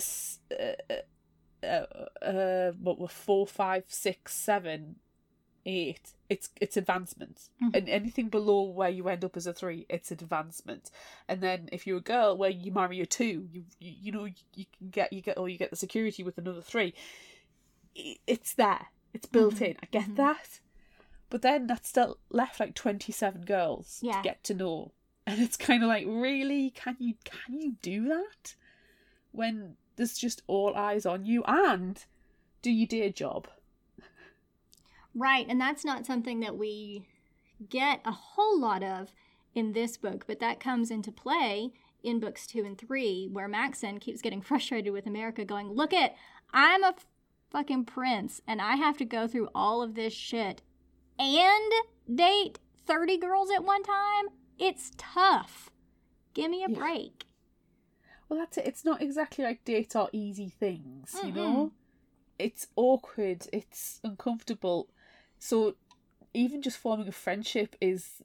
a, a, a, what were four, five, six, seven, eight, it's it's advancement. Mm-hmm. And anything below where you end up as a three, it's advancement. And then if you're a girl where you marry a two, you you, you know you can get you get or you get the security with another three. It's there. It's built mm-hmm. in. I get mm-hmm. that. But then that's still left like twenty-seven girls yeah. to get to know. And it's kind of like, really? Can you can you do that? When there's just all eyes on you and do your day job. Right, and that's not something that we get a whole lot of in this book, but that comes into play in books two and three, where Maxon keeps getting frustrated with America, going, look it, I'm a fucking prince, and I have to go through all of this shit and date thirty girls at one time? It's tough. Give me a Yeah. break. Well, that's it. It's not exactly like dates are easy things, you Mm-mm. know? It's awkward. It's uncomfortable. So even just forming a friendship is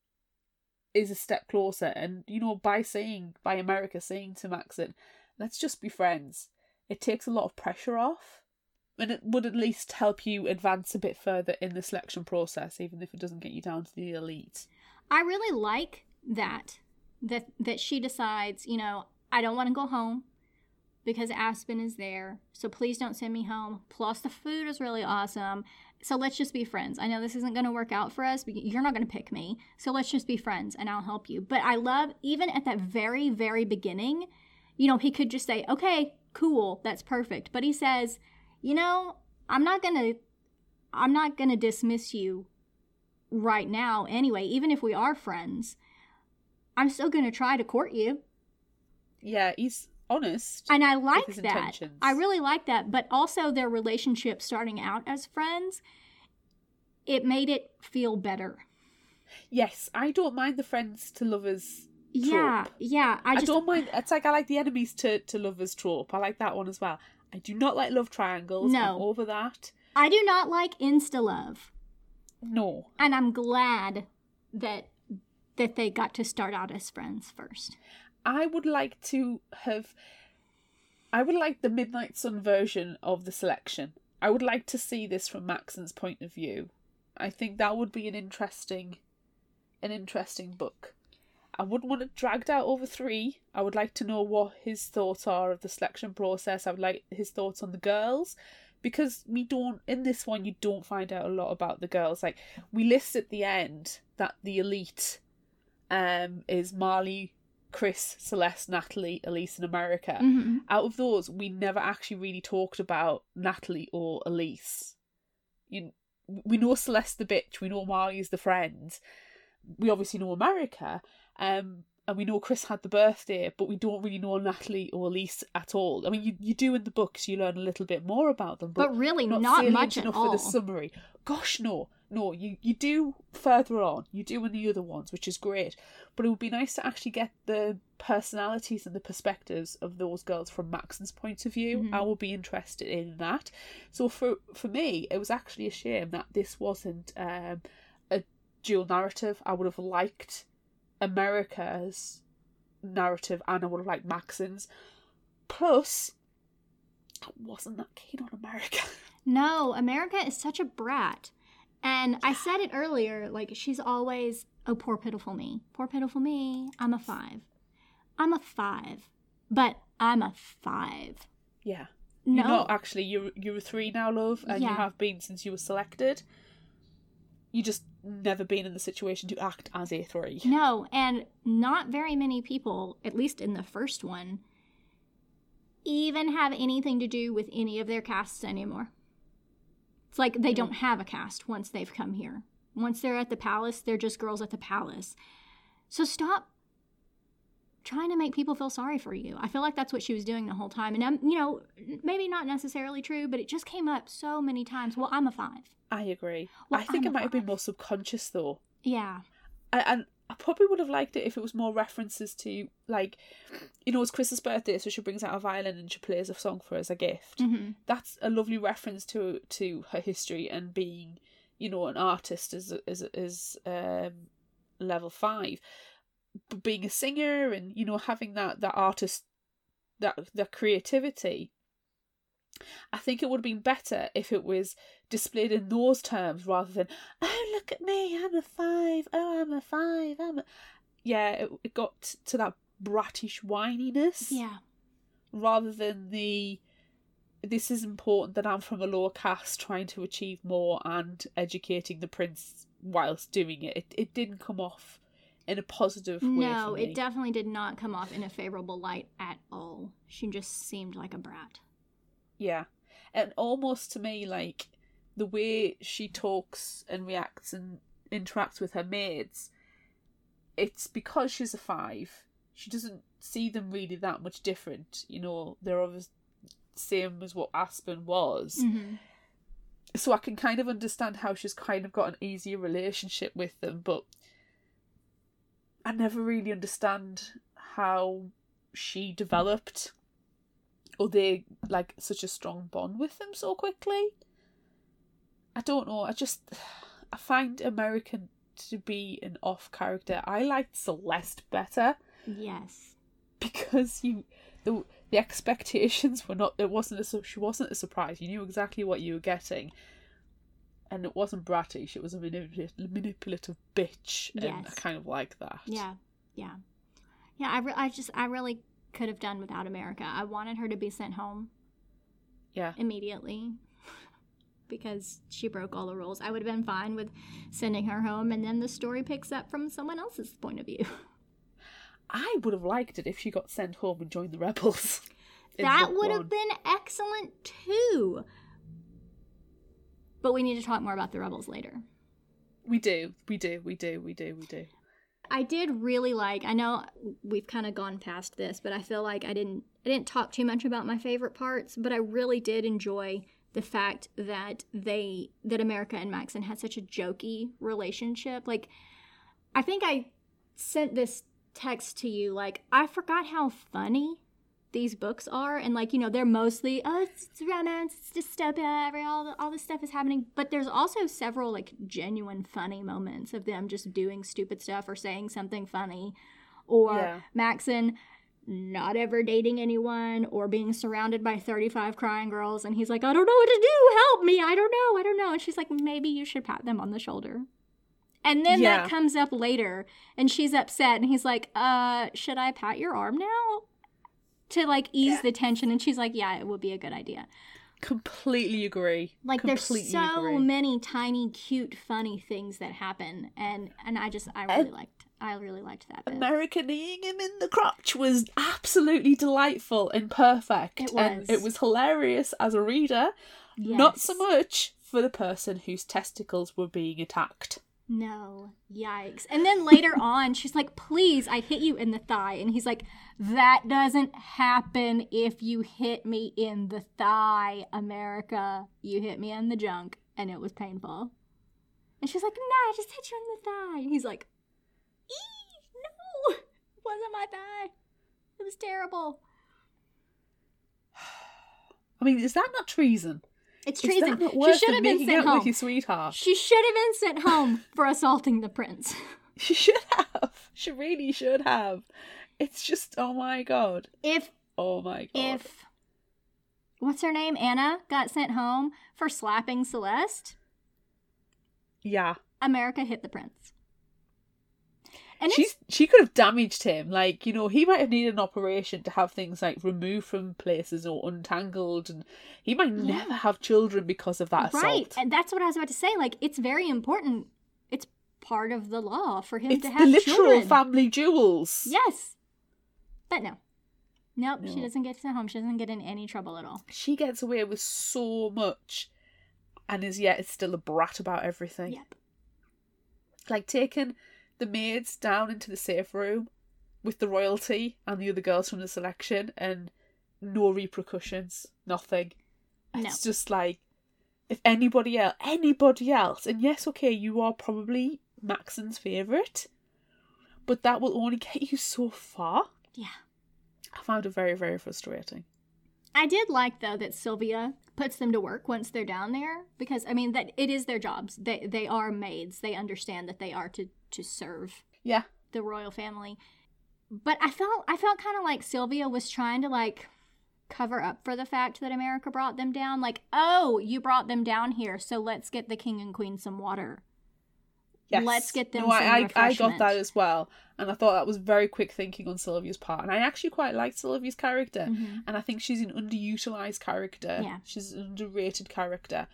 is a step closer. And, you know, by saying, by America saying to Maxon, let's just be friends, it takes a lot of pressure off. And it would at least help you advance a bit further in the selection process, even if it doesn't get you down to the elite. I really like that, that that she decides, you know, I don't want to go home because Aspen is there, so please don't send me home. Plus, the food is really awesome, so let's just be friends. I know this isn't going to work out for us, but you're not going to pick me, so let's just be friends, and I'll help you. But I love, even at that very, very beginning, you know, he could just say, okay, cool, that's perfect. But he says, you know, I'm not going to, I'm not going to dismiss you right now anyway, even if we are friends. I'm still going to try to court you. Yeah, he's honest. And I with like his that. intentions. I really like that. But also their relationship starting out as friends, it made it feel better. Yes, I don't mind the friends to lovers trope. Yeah, yeah. I I, just don't mind. It's like I like the enemies to, to lovers trope. I like that one as well. I do not like love triangles. No. I'm over that. I do not like insta love. No. And I'm glad that that they got to start out as friends first. I would like to have... I would like the Midnight Sun version of the selection. I would like to see this from Maxon's point of view. I think that would be an interesting, an interesting book. I wouldn't want it dragged out over three. I would like to know what his thoughts are of the selection process. I would like his thoughts on the girls. Because we don't, in this one, you don't find out a lot about the girls. Like, we list at the end that the elite um, is Marley, Chris, Celeste, Natalie, Elise, and America. Mm-hmm. Out of those, we never actually really talked about Natalie or Elise. You, we know Celeste the bitch, we know Marley is the friend. We obviously know America, um, and we know Chris had the birthday, but we don't really know Natalie or Elise at all. I mean, you, you do in the books, you learn a little bit more about them, but, But really, not, not salient much at enough all. for the summary. Gosh, no. No, you, you do further on. You do in the other ones, which is great. But it would be nice to actually get the personalities and the perspectives of those girls from Maxon's point of view. Mm-hmm. I would be interested in that. So for for me, it was actually a shame that this wasn't um, a dual narrative. I would have liked America's narrative and I would have liked Maxon's. Plus, I wasn't that keen on America. No, America is such a brat. And I said it earlier, like, she's always, oh, poor pitiful me. Poor pitiful me. I'm a five. I'm a five. But I'm a five. Yeah. No. You're not actually, you're, you're a three now, love, and you Yeah. have been since you were selected. You just never been in the situation to act as a three. No, and not very many people, at least in the first one, even have anything to do with any of their casts anymore. It's like they don't have a cast once they've come here. Once they're at the palace, they're just girls at the palace. So stop trying to make people feel sorry for you. I feel like that's what she was doing the whole time. And, I'm, you know, maybe not necessarily true, but it just came up so many times. Well, I'm a five. I agree. Well, I think I'm it a might have been five. more subconscious, though. Yeah. I, and I probably would have liked it if it was more references to, like, you know, it's Chris's birthday, so she brings out a violin and she plays a song for her as a gift. Mm-hmm. That's a lovely reference to to her history and being, you know, an artist as as as um level five, but being a singer and, you know, having that that artist that that creativity. I think it would have been better if it was displayed in those terms rather than, oh, look at me, I'm a five, oh, I'm a five, I'm a... Yeah, it, it got to that brattish whininess. Yeah. Rather than the, this is important that I'm from a lower caste trying to achieve more and educating the prince whilst doing it. It, it didn't come off in a positive way No, for me. it definitely did not come off in a favorable light at all. She just seemed like a brat. Yeah. And almost to me, like, the way she talks and reacts and interacts with her maids, it's because she's a five. she doesn't see them really that much different. You know, they're obviously same as what Aspen was. Mm-hmm. So I can kind of understand how she's kind of got an easier relationship with them, but I never really understand how she developed, or they like such a strong bond with them so quickly. I don't know. I just I find American to be an off character. I liked Celeste better. Yes. Because you the the expectations were not. It wasn't a she wasn't a surprise. You knew exactly what you were getting, and it wasn't brattish. It was a manipulative, manipulative bitch, and Yes. I kind of like that. Yeah, yeah, yeah. I, re- I just I really could have done without America. I wanted her to be sent home Yeah. immediately because she broke all the rules. I would have been fine with sending her home, and then the story picks up from someone else's point of view. I would have liked it if she got sent home and joined the rebels. in That book would one. have been excellent too. But we need to talk more about the rebels later. We do, we do, we do, we do, we do. I did really like, I know we've kind of gone past this, but I feel like I didn't I didn't talk too much about my favorite parts, but I really did enjoy the fact that they that America and Maxon had such a jokey relationship. Like, I think I sent this text to you, like, I forgot how funny these books are, and like, you know, they're mostly, oh, it's, it's romance, it's dystopia, every all the, all this stuff is happening, but there's also several like genuine funny moments of them just doing stupid stuff or saying something funny, or Yeah. Maxon not ever dating anyone or being surrounded by thirty-five crying girls, and he's like, I don't know what to do, help me, I don't know, I don't know, and she's like, maybe you should pat them on the shoulder. And then Yeah. that comes up later, and she's upset, and he's like, uh, should I pat your arm now? To, like, ease Yeah. the tension, and she's like, yeah, it would be a good idea. Completely agree. Like, Completely there's so agree. many tiny, cute, funny things that happen, and, and I just, I really And- liked, I really liked that bit. Americaning him in the crotch was absolutely delightful and perfect. It And was. it was hilarious as a reader. Not so Yes. much for the person whose testicles were being attacked. No, yikes. And then later on, she's like, please, I hit you in the thigh. And he's like, that doesn't happen if you hit me in the thigh, America. You hit me in the junk, and it was painful. And she's like, nah, I just hit you in the thigh. And he's like, ee, no, it wasn't my thigh. It was terrible. I mean, is that not treason? It's Is treason. that not She worse should than have been making sent out home. with your sweetheart? She should have been sent home for assaulting the prince. She should have. She really should have. It's just, oh my god. If Oh my god. if what's her name, Anna, got sent home for slapping Celeste, Yeah. America hit the prince. And it's She's, she could have damaged him. Like, you know, he might have needed an operation to have things like removed from places or untangled, and he might Yeah. never have children because of that right, assault. and that's what I was about to say. Like, it's very important. It's part of the law for him It's to the have literal children. family jewels. Yes, but no, nope. She No. doesn't get sent home. She doesn't get in any trouble at all. She gets away with so much, and is yet is still a brat about everything. Yep. Like taking the maids down into the safe room with the royalty and the other girls from the selection, and no repercussions, nothing. It's just like, if anybody else, anybody else, and yes, okay, you are probably Maxon's favourite, but that will only get you so far. Yeah. I found it very, very frustrating. I did like, though, that Sylvia puts them to work once they're down there, because I mean that it is their jobs. They they are maids. They understand that they are to to serve Yeah. the royal family. But I felt I felt kind of like Sylvia was trying to like cover up for the fact that America brought them down. Like, oh, you brought them down here, so let's get the king and queen some water. Yes. Let's get them no, some I, I, I refreshment. got that as well, and I thought that was very quick thinking on Sylvia's part, and I actually quite liked Sylvia's character, Mhm. and I think she's an underutilized character. Yeah. She's an underrated character.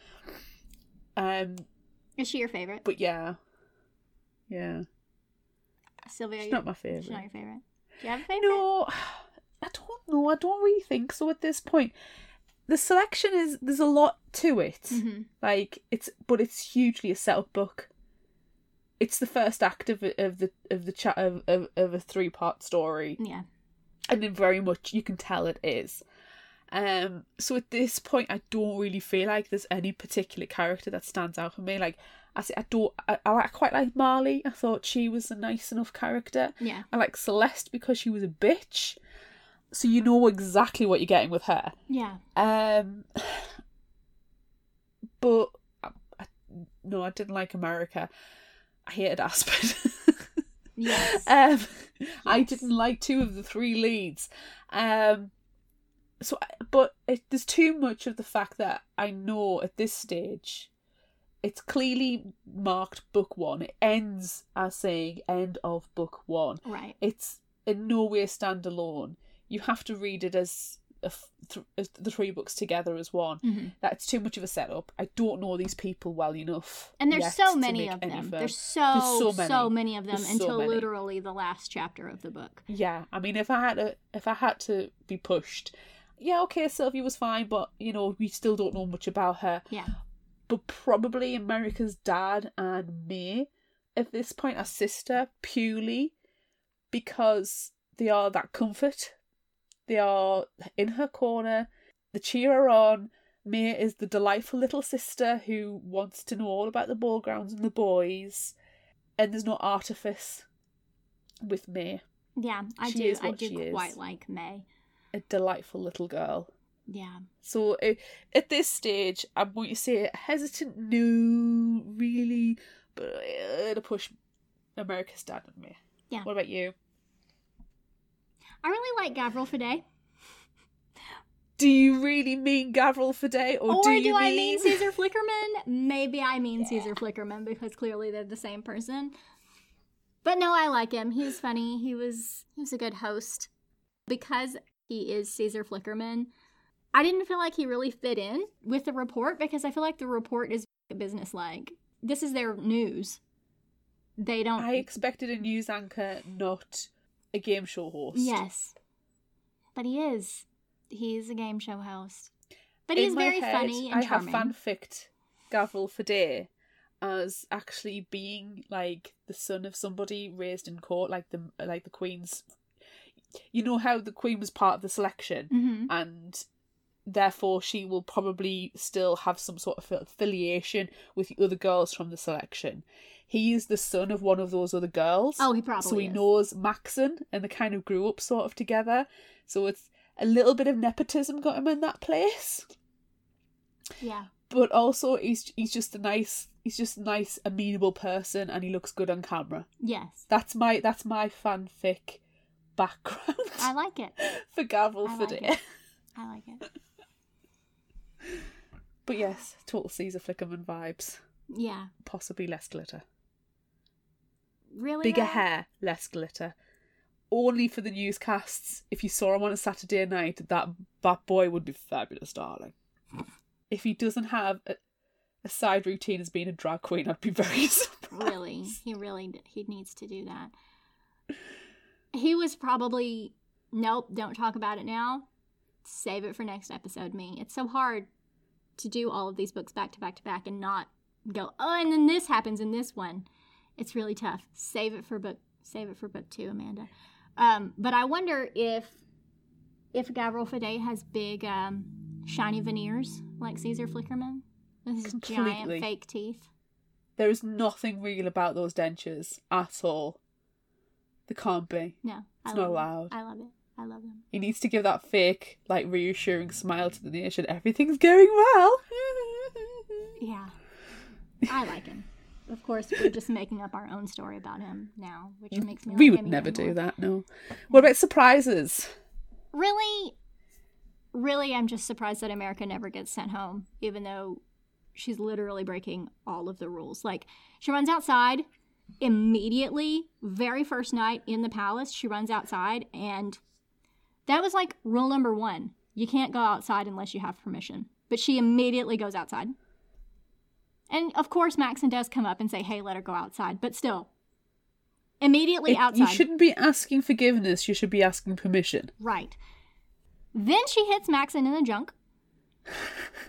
Um, Is she your favorite? but yeah, yeah, Sylvia, she's your- not my favorite. she's not your favorite. Do you have a favorite? No, I don't know. I don't really think so at this point. The selection is there's a lot to it. Mhm. Like it's, but it's hugely a setup book. it's the first act of of the of the chat of, of of a three part story. Yeah. And then very much you can tell it is. Um, so at this point, I don't really feel like there's any particular character that stands out for me. Like I say, I don't. I, I quite like Marley. I thought she was a nice enough character. Yeah. I like Celeste because she was a bitch. So you know exactly what you're getting with her. Yeah. Um. But I, I, no, I didn't like America. I hated Aspen. Yes. Um, yes. I didn't like two of the three leads. Um, so, but it, there's too much of the fact that I know at this stage, it's clearly marked book one. It ends as saying end of book one. Right. It's in no way standalone. You have to read it as a, th- as the three books together as one. Mm-hmm. That's too much of a setup. I don't know these people well enough. And there's yet so to many make of any them. firm- There's so, There's so many. so many of them There's so until many. literally the last chapter of the book. Yeah, I mean, if I had to, if I had to be pushed, yeah, okay, Sylvia was fine, but you know, we still don't know much about her. Yeah. But probably America's dad and May at this point are sister purely because they are that comfort. They are in her corner. They cheer her on. May is the delightful little sister who wants to know all about the ball grounds and the boys. And there's no artifice with May. Yeah, I She do. is I what do she quite is. like May. A delightful little girl. Yeah. So uh, at this stage, I'm going to say hesitant, no, really, but uh, to push America's dad and May. Yeah. What about you? I really like Gavril Fidei. Do you really mean Gavril Fidei, or, Or do do, you I mean... mean Caesar Flickerman? Maybe I mean Caesar Flickerman because clearly they're the same person. But no, I like him. He's funny. He was he was a good host. Because he is Caesar Flickerman, I didn't feel like he really fit in with the report because I feel like the report is business-like. This is their news. They don't... I expected a news anchor, not a game show host. Yes. But he is. He's a game show host. But he's In my very head, funny and I charming. have fanficked Gavril Fidei as actually being like the son of somebody raised in court, like the like the Queen's. You know how the Queen was part of the selection, Mm-hmm. and therefore she will probably still have some sort of affiliation with the other girls from the selection. He is the son of one of those other girls. Oh, he probably So he is. knows Maxon, and they kind of grew up sort of together. So it's a little bit of nepotism got him in that place. Yeah. But also he's he's just a nice he's just a nice, amenable person, and he looks good on camera. Yes. That's my that's my fanfic background. I like it. For Gavril I like Fidei. it. I like it. But yes, total Caesar Flickerman vibes. Yeah. Possibly less glitter. Really? Bigger though? hair, less glitter. Only for the newscasts. If you saw him on a Saturday night, that that boy would be fabulous, darling. If he doesn't have a, a side routine as being a drag queen, I'd be very surprised. Really. He really, he needs to do that. He was probably, nope, don't talk about it now. Save it for next episode, me. It's so hard to do all of these books back to back to back and not go, oh, and then this happens in this one. It's really tough. Save it for book, save it for book two, Amanda. Um, but I wonder if, if Gavril Fidei has big, um, shiny veneers like Caesar Flickerman with his Completely. giant fake teeth. There is nothing real about those dentures at all. There can't be. No, I It's love not it. allowed. I love it. I love them. He needs to give that fake, like, reassuring smile to the nation. Everything's going well. Yeah, I like him. Of course, we're just making up our own story about him now, which makes me. We like would him never even do more. that, no. What about surprises? Really, really, I'm just surprised that America never gets sent home, even though she's literally breaking all of the rules. Like, she runs outside immediately, very first night in the palace, she runs outside, and that was like rule number one. You can't go outside unless you have permission. But she immediately goes outside. And of course, Maxon does come up and say, hey, let her go outside. But still, immediately It- outside. You shouldn't be asking forgiveness, you should be asking permission. Right. Then she hits Maxon in the junk.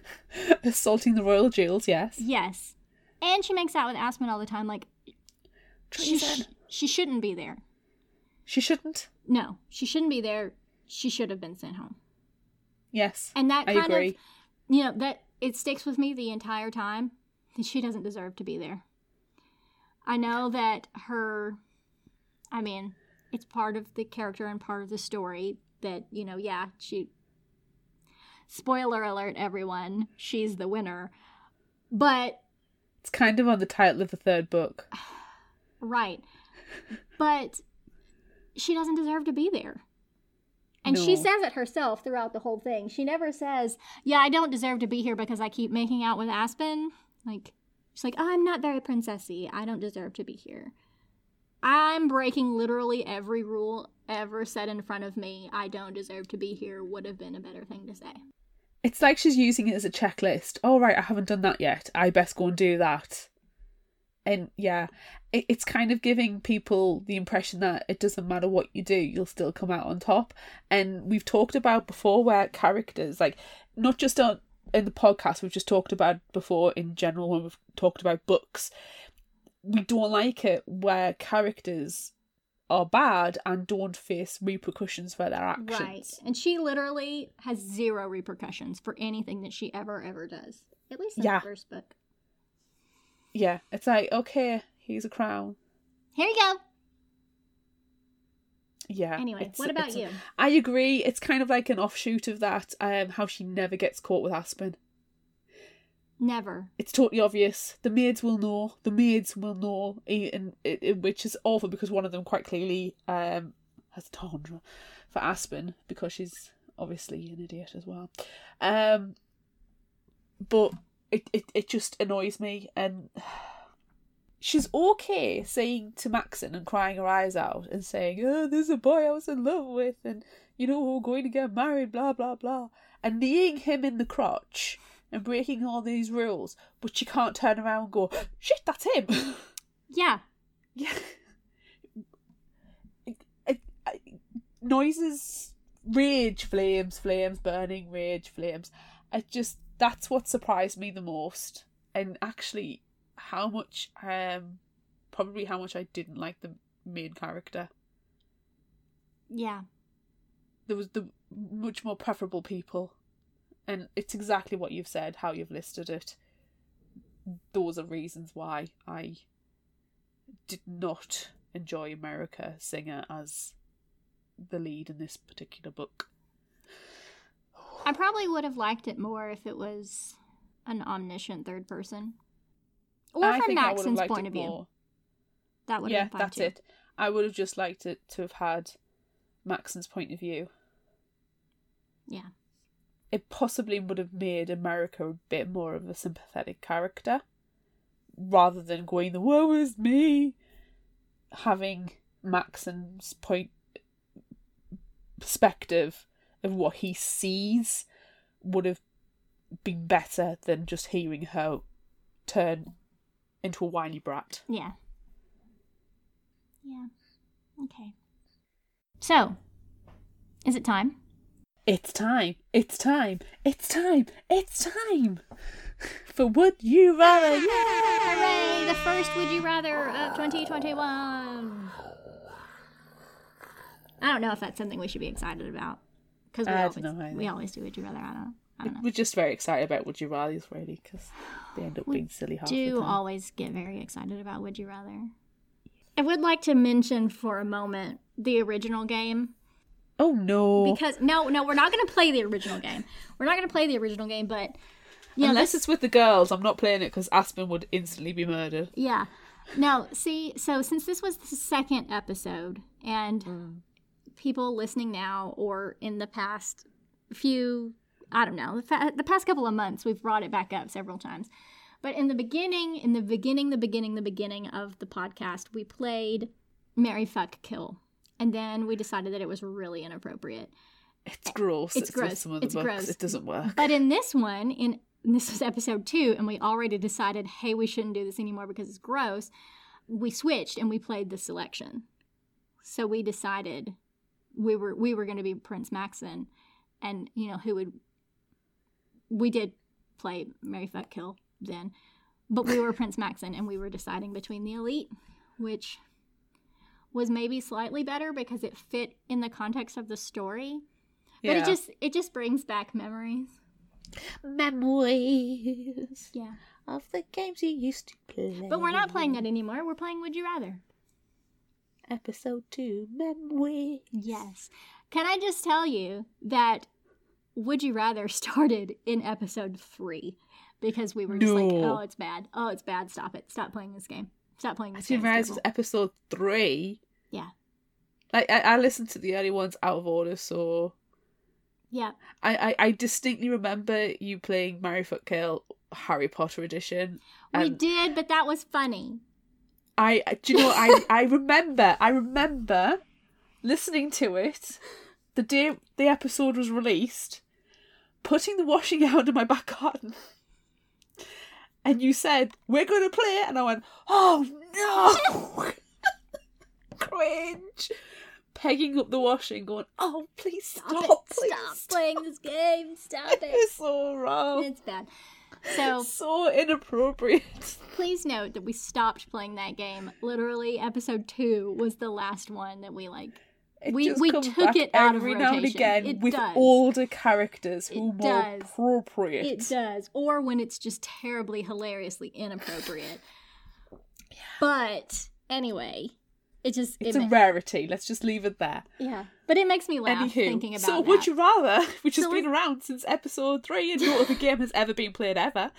Assaulting the royal jewels, yes. Yes. And she makes out with Aspen all the time. Like, She, Treason. sh- she shouldn't be there. She shouldn't. No, she shouldn't be there. She should have been sent home. Yes, And that I kind agree. of, you know, that it sticks with me the entire time that she doesn't deserve to be there. I know that her, I mean, it's part of the character and part of the story that, you know, yeah, she, spoiler alert, everyone, she's the winner. But It's kind of on the title of the third book. right. But she doesn't deserve to be there. And no. She says it herself throughout the whole thing. She never says, yeah, I don't deserve to be here because I keep making out with Aspen. Like, she's like, oh, I'm not very princessy. I don't deserve to be here. I'm breaking literally every rule ever set in front of me. I don't deserve to be here would have been a better thing to say. It's like she's using it as a checklist. Oh, right, I haven't done that yet. I best go and do that. And yeah, it, it's kind of giving people the impression that it doesn't matter what you do, you'll still come out on top. And we've talked about before where characters, like, not just on in the podcast, we've just talked about before in general when we've talked about books. We don't like it where characters are bad and don't face repercussions for their actions. Right. And she literally has zero repercussions for anything that she ever, ever does. At least in yeah. the first book. Yeah, it's like, okay, here's a crown. Here you go. Yeah. Anyway, what about you? I agree. It's kind of like an offshoot of that, um, how she never gets caught with Aspen. Never. It's totally obvious. The maids will know. The maids will know, and it, it, which is awful because one of them quite clearly um, has a tendre for Aspen because she's obviously an idiot as well. Um, but it, it, it just annoys me, and she's okay saying to Maxon and crying her eyes out and saying, oh, there's a boy I was in love with and, you know, we're going to get married, blah, blah, blah. And kneeing him in the crotch and breaking all these rules, but she can't turn around and go, shit, that's him. Yeah. Yeah. It, it, it, noises, rage, flames, flames, burning, rage, flames. It just, that's what surprised me the most. And actually, how much, um, probably how much I didn't like the main character. Yeah. There was the much more preferable people. And it's exactly what you've said, how you've listed it. Those are reasons why I did not enjoy America Singer as the lead in this particular book. I probably would have liked it more if it was an omniscient third person. Or I from think I would have Maxon's liked point it of view. more. That would Yeah, have been fine that's too. it. I would have just liked it to have had Maxon's point of view. Yeah. It possibly would have made America a bit more of a sympathetic character. Rather than going, the woe is me. Having Maxon's point perspective of what he sees would have been better than just hearing her turn into a whiny brat. Yeah. Yeah. Okay. So, is it time? It's time. It's time. It's time. It's time for Would You Rather. Yay! Hooray! The first Would You Rather of twenty twenty-one. I don't know if that's something we should be excited about. Because we, I always, don't know either. we always do Would You Rather. I don't, I don't know. We're just very excited about Would You Rather's, really, because they end up We being silly half do the time. always get very excited about Would You Rather. I would like to mention for a moment the original game. Oh, no. Because, no, no, we're not going to play the original game. We're not going to play the original game, but... You know, Unless this, it's with the girls, I'm not playing it because Aspen would instantly be murdered. Yeah. No, see, so since this was the second episode, and Mm. people listening now or in the past few, I don't know, the, fa- the past couple of months, we've brought it back up several times. But in the beginning, in the beginning, the beginning, the beginning of the podcast, we played Marry, Fuck, Kill. And then we decided that it was really inappropriate. It's gross. It's It's with gross. some of the It's books. gross. It doesn't work. But in this one, in this was episode two, and we already decided, hey, we shouldn't do this anymore because it's gross. We switched and we played the selection. So we decided we were we were going to be Prince Maxon, and you know who would. We did play Marry, Fuck, Kill then, but we were Prince Maxon, and we were deciding between the elite, which was maybe slightly better because it fit in the context of the story. But Yeah. it just it just brings back memories. Memories Yeah. of the games you used to play. But we're not playing that anymore. We're playing Would You Rather. Episode two, memories. Yes. Can I just tell you that Would You Rather started in episode three because we were just like, No. oh, it's bad. Oh, it's bad. Stop it. Stop playing this game. Stop playing I this didn't game. realize It's it was terrible. episode three. Yeah. Like I, I listened to the early ones out of order, so Yeah. I, I, I distinctly remember you playing Mario Foot Kill Harry Potter edition. We And did, but that was funny. I do you know I I remember I remember listening to it the day the episode was released, putting the washing out in my back garden. And you said, we're going to play it. And I went, oh no! Cringe. Pegging up the washing, going, oh, please stop. Stop it. please Stop playing this game. Stop it. It's so wrong. It's bad. So So inappropriate. please note that we stopped playing that game. Literally, episode two was the last one that we like. It We- just we comes took back it out of every now and rotation. again It with does. older characters who It are more does. appropriate. It does. Or when it's just terribly, hilariously inappropriate. But anyway, it just It's it a ma- rarity. Let's just leave it there. yeah. But it makes me laugh Anywho, thinking about so that. Would You Rather, which has So been let's- around since episode three, and no other game has ever been played ever.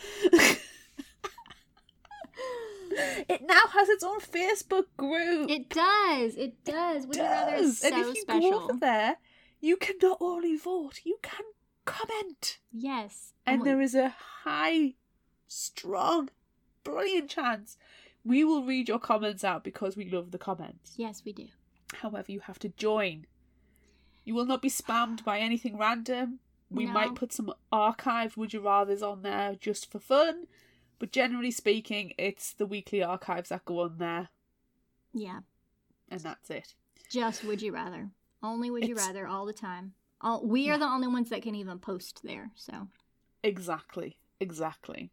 It now has its own Facebook group. It does. It does. Would You Rather is does. so And if you special. go over there, you can not only vote, you can comment. Yes. And we- there is a high, strong, brilliant chance we will read your comments out because we love the comments. Yes, we do. However, you have to join. You will not be spammed by anything random. We No. might put some archived Would You Rathers on there just for fun. But generally speaking, it's the weekly archives that go on there. Yeah. And that's it. Just Would You Rather. Only Would You It's- Rather all the time. All, we are Yeah. the only ones that can even post there. So Exactly. Exactly.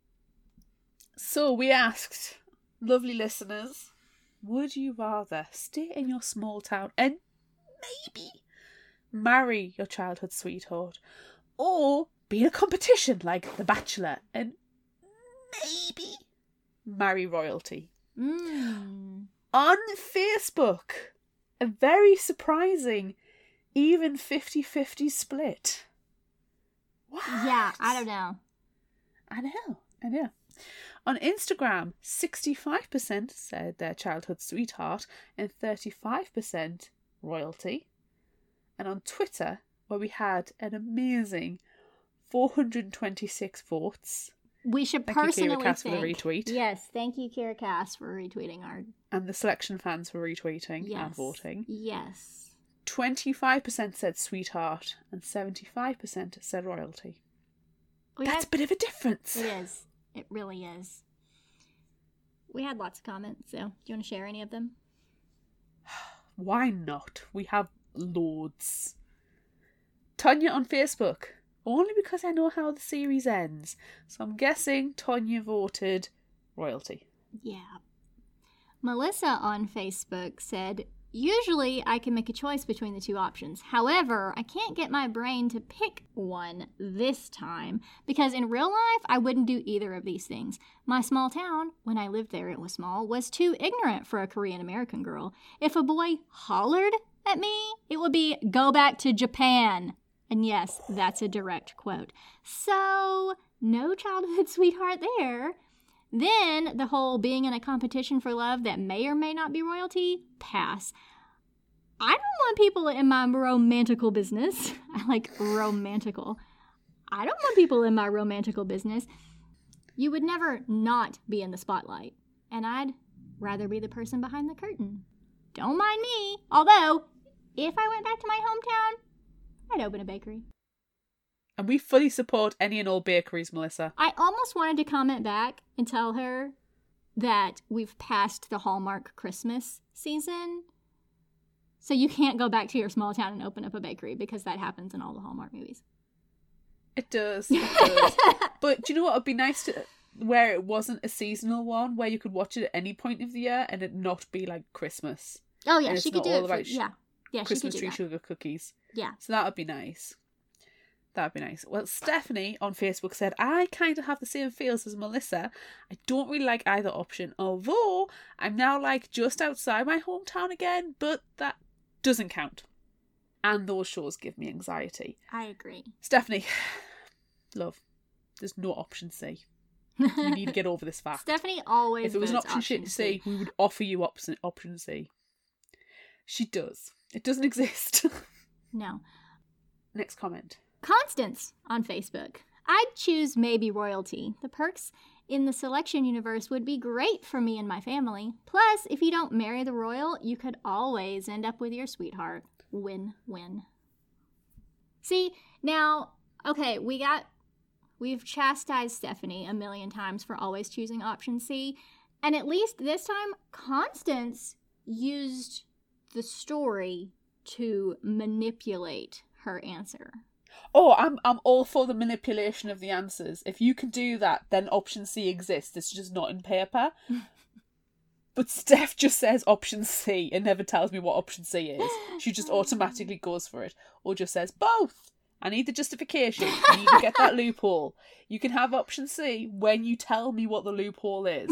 So we asked, lovely listeners, would you rather stay in your small town and maybe marry your childhood sweetheart, or be in a competition like The Bachelor and maybe marry royalty? mm. On Facebook, a very surprising, even fifty-fifty split. What? Yeah, I don't know. I know, I know. On Instagram, sixty-five percent said their childhood sweetheart and thirty-five percent royalty. And on Twitter, where we had an amazing four hundred twenty-six votes, We should Thank you, Kira personally Cass, for thank. the retweet. Yes, thank you, Kira Cass, for retweeting our. and the selection fans for retweeting Yes. and voting, Yes. twenty-five percent said sweetheart and seventy-five percent said royalty. We That's had- a bit of a difference. It is. It really is. We had lots of comments, so do you want to share any of them? Why not? We have loads. Tonya on Facebook. Only because I know how the series ends. So I'm guessing Tonya voted royalty. Yeah. Melissa on Facebook said, usually I can make a choice between the two options. However, I can't get my brain to pick one this time because in real life, I wouldn't do either of these things. My small town, when I lived there, it was small, was too ignorant for a Korean American girl. If a boy hollered at me, it would be, go back to Japan. And yes, that's a direct quote. So, no childhood sweetheart there. Then, the whole being in a competition for love that may or may not be royalty, pass. I don't want people in my romantical business. I like romantical. I don't want people in my romantical business. You would never not be in the spotlight. And I'd rather be the person behind the curtain. Don't mind me. Although, if I went back to my hometown, I'd open a bakery. And we fully support any and all bakeries, Melissa. I almost wanted to comment back and tell her that we've passed the Hallmark Christmas season. So you can't go back to your small town and open up a bakery because that happens in all the Hallmark movies. It does. It does. But do you know what would be nice to where it wasn't a seasonal one, where you could watch it at any point of the year and it not be like Christmas. Oh yeah, and she could do it. For, sh- yeah, yeah, Christmas she could do tree that. sugar cookies. Yeah. So that would be nice. That'd be nice. Well, Stephanie on Facebook said, I kind of have the same feels as Melissa. I don't really like either option, although I'm now like just outside my hometown again, but that doesn't count. And those shows give me anxiety. I agree. Stephanie, love, there's no option C. You need to get over this fact. Stephanie always If it was an votes option, option C, C, we would offer you option, option C. She does. It doesn't exist. No. Next comment. Constance on Facebook. I'd choose maybe royalty. The perks in the selection universe would be great for me and my family. Plus, if you don't marry the royal, you could always end up with your sweetheart. Win-win. See, now, okay, we got, we've chastised Stephanie a million times for always choosing option C. And at least this time, Constance used the story to manipulate her answer. Oh, I'm I'm all for the manipulation of the answers. If you can do that, then option C exists. It's just not in paper. But Steph just says option C and never tells me what option C is. She just automatically goes for it. Or just says both. I need the justification. I need to get that loophole. You can have option C when you tell me what the loophole is.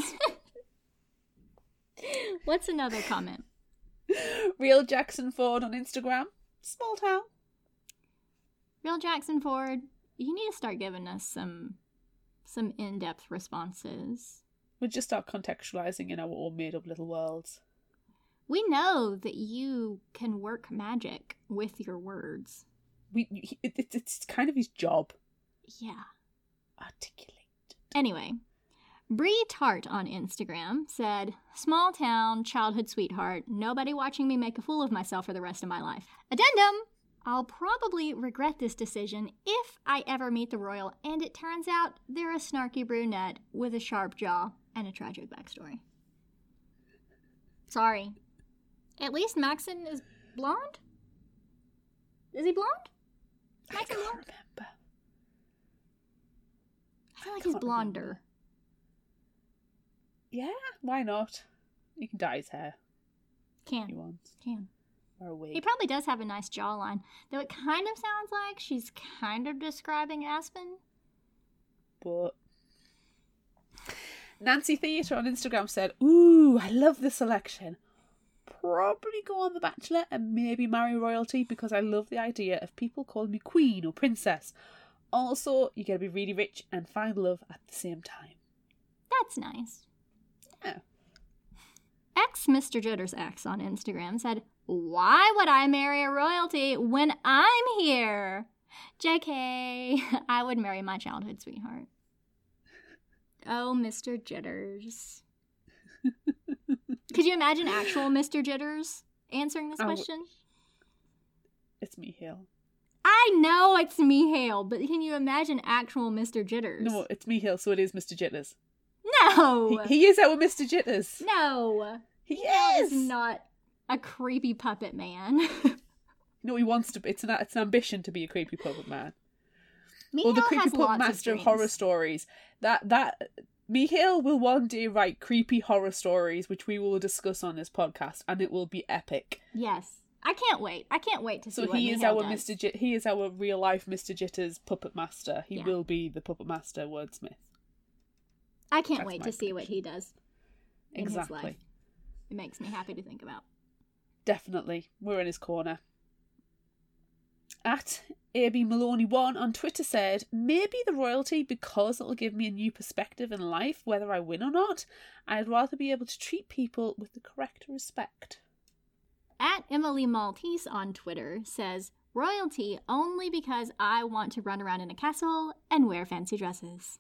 What's another comment? Real Jackson Ford on Instagram. Small town. Real Jackson Ford, you need to start giving us some some in-depth responses. We'll just start contextualizing in our own made-up little worlds. We know that you can work magic with your words. We he, it, it's it's kind of his job. Yeah. Articulate. Anyway, Bree Tart on Instagram said, small town, childhood sweetheart, nobody watching me make a fool of myself for the rest of my life. Addendum! I'll probably regret this decision if I ever meet the royal and it turns out they're a snarky brunette with a sharp jaw and a tragic backstory. Sorry. At least Maxon is blonde? Is he blonde? I Maxon can't blonde? remember. I feel like I he's can't blonder. remember. Yeah, why not? You can dye his hair if you Can. want. Can. Or a wig. He probably does have a nice jawline, though it kind of sounds like she's kind of describing Aspen. But Nancy Theatre on Instagram said, ooh, I love this selection. Probably go on The Bachelor and maybe marry royalty because I love the idea of people calling me queen or princess. Also, you gotta be really rich and find love at the same time. That's nice. Yeah. Ex Mister Jitters X on Instagram said, why would I marry a royalty when I'm here? J K, I would marry my childhood sweetheart. Oh, Mister Jitters. Could you imagine actual Mister Jitters answering this Oh, question? It's me, Hale. I know it's me, Hale, but can you imagine actual Mister Jitters? No, it's me, Hale, so it is Mister Jitters. No! He, he is our Mister Jitters. No! He Hale is! is not a creepy puppet man. No, he wants to be. It's an, it's an ambition to be a creepy puppet man. Mihail Or the creepy has puppet lots master of of horror dreams. stories. That, that, Mihail will one day write creepy horror stories, which we will discuss on this podcast, and it will be epic. Yes. I can't wait. I can't wait to see So what he is Mihail our does. Mister J- he is our real life Mister Jitters puppet master. He Yeah. will be the puppet master wordsmith. I can't That's wait my to see what he does in Exactly. his life. It makes me happy to think about. Definitely. We're in his corner. At A B Maloney one on Twitter said, maybe the royalty because it'll give me a new perspective in life, whether I win or not. I'd rather be able to treat people with the correct respect. At Emily Maltese on Twitter says, royalty only because I want to run around in a castle and wear fancy dresses.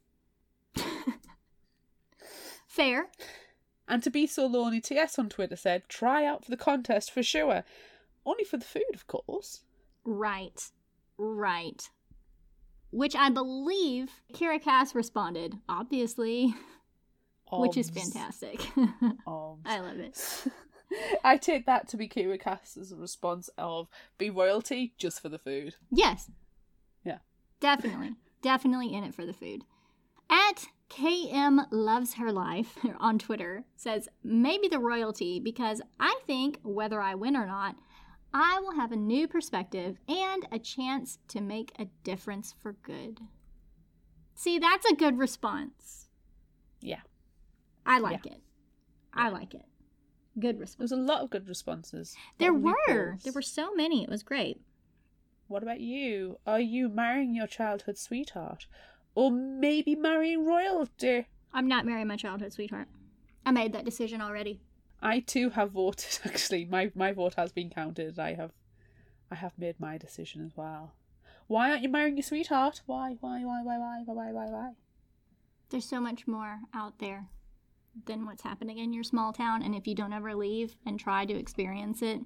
Fair. And To Be So Lonely T S on Twitter said, try out for the contest for sure. Only for the food, of course. Right. Right. Which I believe Kira Cass responded, obviously, which is Obs. fantastic. Obs. I love it. I take that to be Kira Cass's response of, be royalty just for the food. Yes. Yeah. Definitely. Definitely in it for the food. At K M Loves Her Life on Twitter says, maybe the royalty, because I think whether I win or not, I will have a new perspective and a chance to make a difference for good. See, that's a good response. Yeah. I like Yeah. it. I like it. Good response. There's a lot of good responses. There Lot of were. loopholes. There were so many. It was great. What about you? Are you marrying your childhood sweetheart? Or maybe marrying royalty? I'm not marrying my childhood sweetheart. I made that decision already. I too have voted, actually. My my vote has been counted. I have I have made my decision as well. Why aren't you marrying your sweetheart? Why, why, why, why, why, why, why, why, why? There's so much more out there than what's happening in your small town, and if you don't ever leave and try to experience it,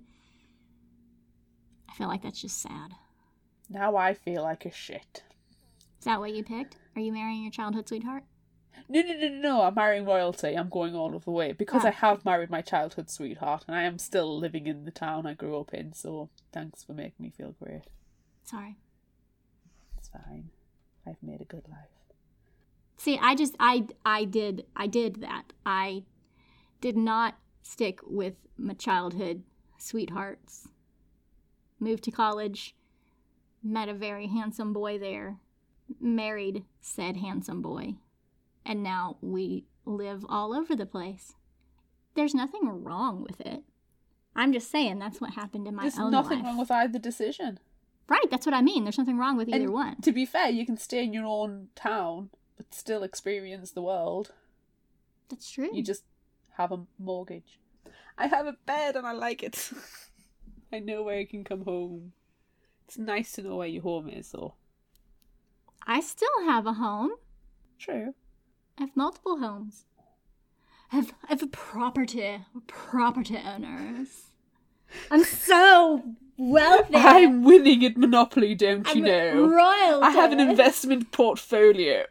I feel like that's just sad. Now I feel like a shit. Is that what you picked? Are you marrying your childhood sweetheart? No, no, no, no, no, I'm marrying royalty. I'm going all of the way. Because Ah. I have married my childhood sweetheart, and I am still living in the town I grew up in, so thanks for making me feel great. Sorry. It's fine. I've made a good life. See, I just, I, I did, I did that. I did not stick with my childhood sweethearts. Moved to college, met a very handsome boy there, married said handsome boy, and now we live all over the place. There's nothing wrong with it. I'm just saying that's what happened in my There's own nothing life. wrong with either decision. Right, that's what I mean. There's nothing wrong with either And one. to be fair, you can stay in your own town, but still experience the world. That's true. You just have a mortgage. I have a bed and I like it. I know where I can come home. It's nice to know where your home is, though. I still have a home. True. I have multiple homes. I have, I have a property. We're property owners. I'm so wealthy. I'm winning at Monopoly, don't you I'm know? royalty. I have an investment portfolio.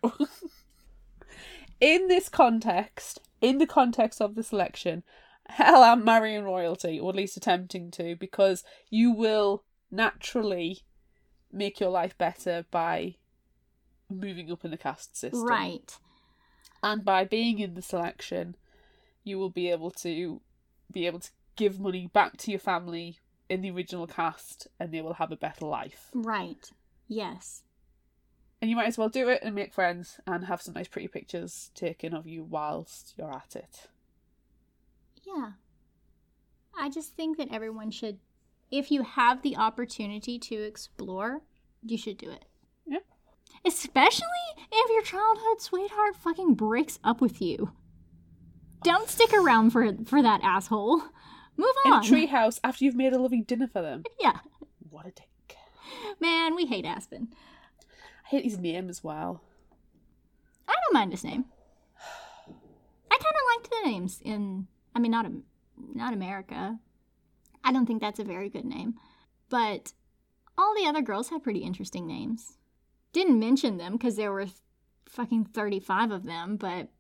In this context, in the context of the selection, hell, I'm marrying royalty, or at least attempting to, because you will naturally make your life better by moving up in the caste system. Right. And by being in the selection, you will be able to be able to give money back to your family in the original cast, and they will have a better life. Right. Yes. And you might as well do it and make friends and have some nice pretty pictures taken of you whilst you're at it. Yeah. I just think that everyone should, if you have the opportunity to explore, you should do it. Yeah. Especially if your childhood sweetheart fucking breaks up with you. Don't stick around for for that asshole. Move In on. a treehouse after you've made a loving dinner for them. Yeah. What a dick. Man, we hate Aspen. I hate his name as well. I don't mind his name. I kind of liked the names in, I mean, not not America. I don't think that's a very good name. But all the other girls had pretty interesting names. Didn't mention them because there were fucking thirty-five of them, but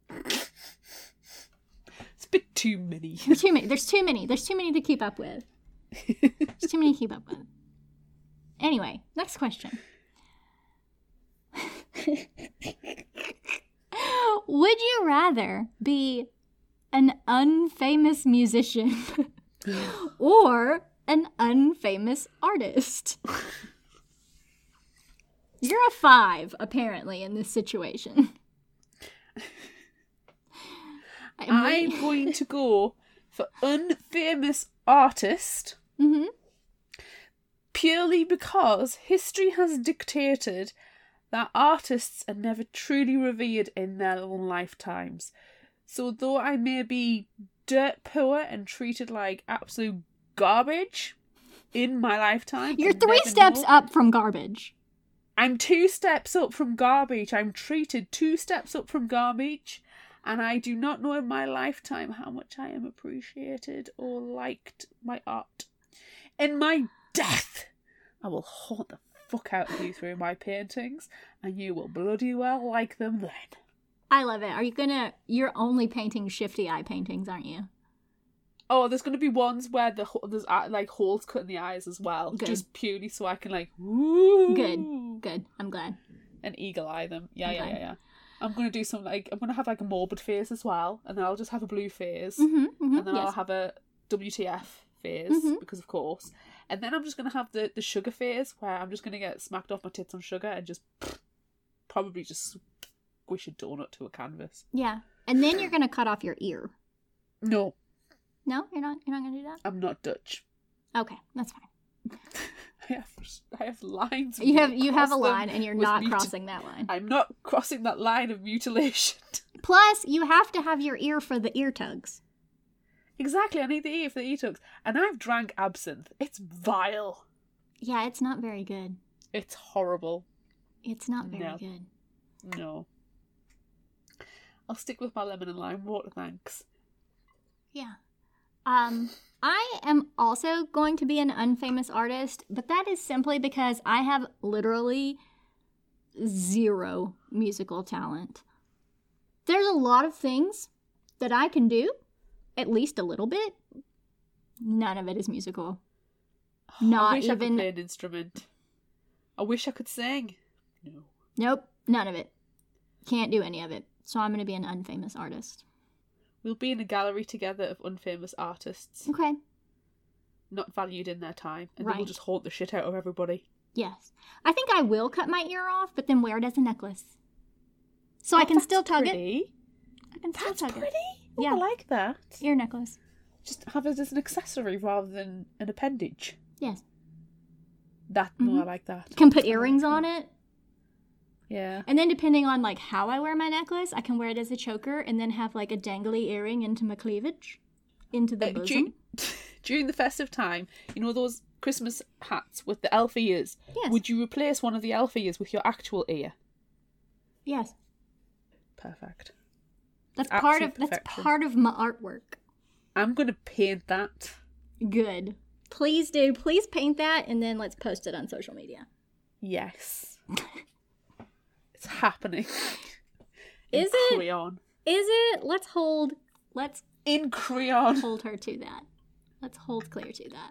It's a bit too many. there's too many. There's too many. There's too many to keep up with. There's too many to keep up with. Anyway, next question. Would you rather be an unfamous musician or an unfamous artist? You're a five, apparently, in this situation. I'm going to go for unfamous artist. Mm-hmm. Purely because history has dictated that artists are never truly revered in their own lifetimes. So though I may be dirt poor and treated like absolute garbage in my lifetime, You're and three never steps know- up from garbage. I'm two steps up from garbage. I'm treated two steps up from garbage. And I do not know in my lifetime how much I am appreciated or liked my art. In my death, I will haunt the fuck out of you through my paintings, and you will bloody well like them then. I love it. Are you gonna... You're only painting shifty eye paintings, aren't you? Oh, there's going to be ones where the ho- there's uh, like holes cut in the eyes as well. Good. Just purely so I can like, woo! Good. Good. I'm glad. And eagle eye them. Yeah, I'm yeah, glad. yeah, yeah. I'm going to do some, like, I'm going to have, like, a morbid phase as well, and then I'll just have a blue phase, Mm-hmm, mm-hmm, and then yes. I'll have a W T F phase, Mm-hmm. because of course, and then I'm just going to have the, the sugar phase, where I'm just going to get smacked off my tits on sugar and just probably just squish a donut to a canvas. Yeah. And then you're going to cut off your ear. No, No, you're not You're not going to do that? I'm not Dutch. Okay, that's fine. I have, I have lines. You have you have a Cross them line and you're with not muti- crossing that line. I'm not crossing that line of mutilation. Plus, you have to have your ear for the ear tugs. Exactly, I need the ear for the ear tugs. And I've drank absinthe. It's vile. Yeah, it's not very good. It's horrible. It's not very No. good. No. I'll stick with my lemon and lime water, thanks. Yeah. Um, I am also going to be an unfamous artist, but that is simply because I have literally zero musical talent. There's a lot of things that I can do, at least a little bit. None of it is musical. Not I wish I could even. play an instrument. I wish I could sing. No. Nope, none of it. Can't do any of it. So I'm going to be an unfamous artist. We'll be in a gallery together of unfamous artists, Okay. not valued in their time, and Right. then we'll just haunt the shit out of everybody. Yes. I think I will cut my ear off, but then wear it as a necklace. So I Oh, can that's still tug it. pretty. I can still That's tug pretty. it. Oh, Yeah. I like that. Ear necklace. Just have it as an accessory rather than an appendage. Yes. That no, Mhm. I like that. Can put I like earrings that. on it. Yeah. And then depending on like how I wear my necklace, I can wear it as a choker and then have like a dangly earring into my cleavage. Into the Uh, bosom. during, during the festive time, you know those Christmas hats with the elf ears? Yes. Would you replace one of the elf ears with your actual ear? Yes. Perfect. That's part Absolute of that's perfection. part of my artwork. I'm going to paint that. Good. Please do. Please paint that and then let's post it on social media. Yes. It's happening. Is In it? Crayon. Is it? Let's hold let's In crayon. hold her to that. Let's hold Claire to that.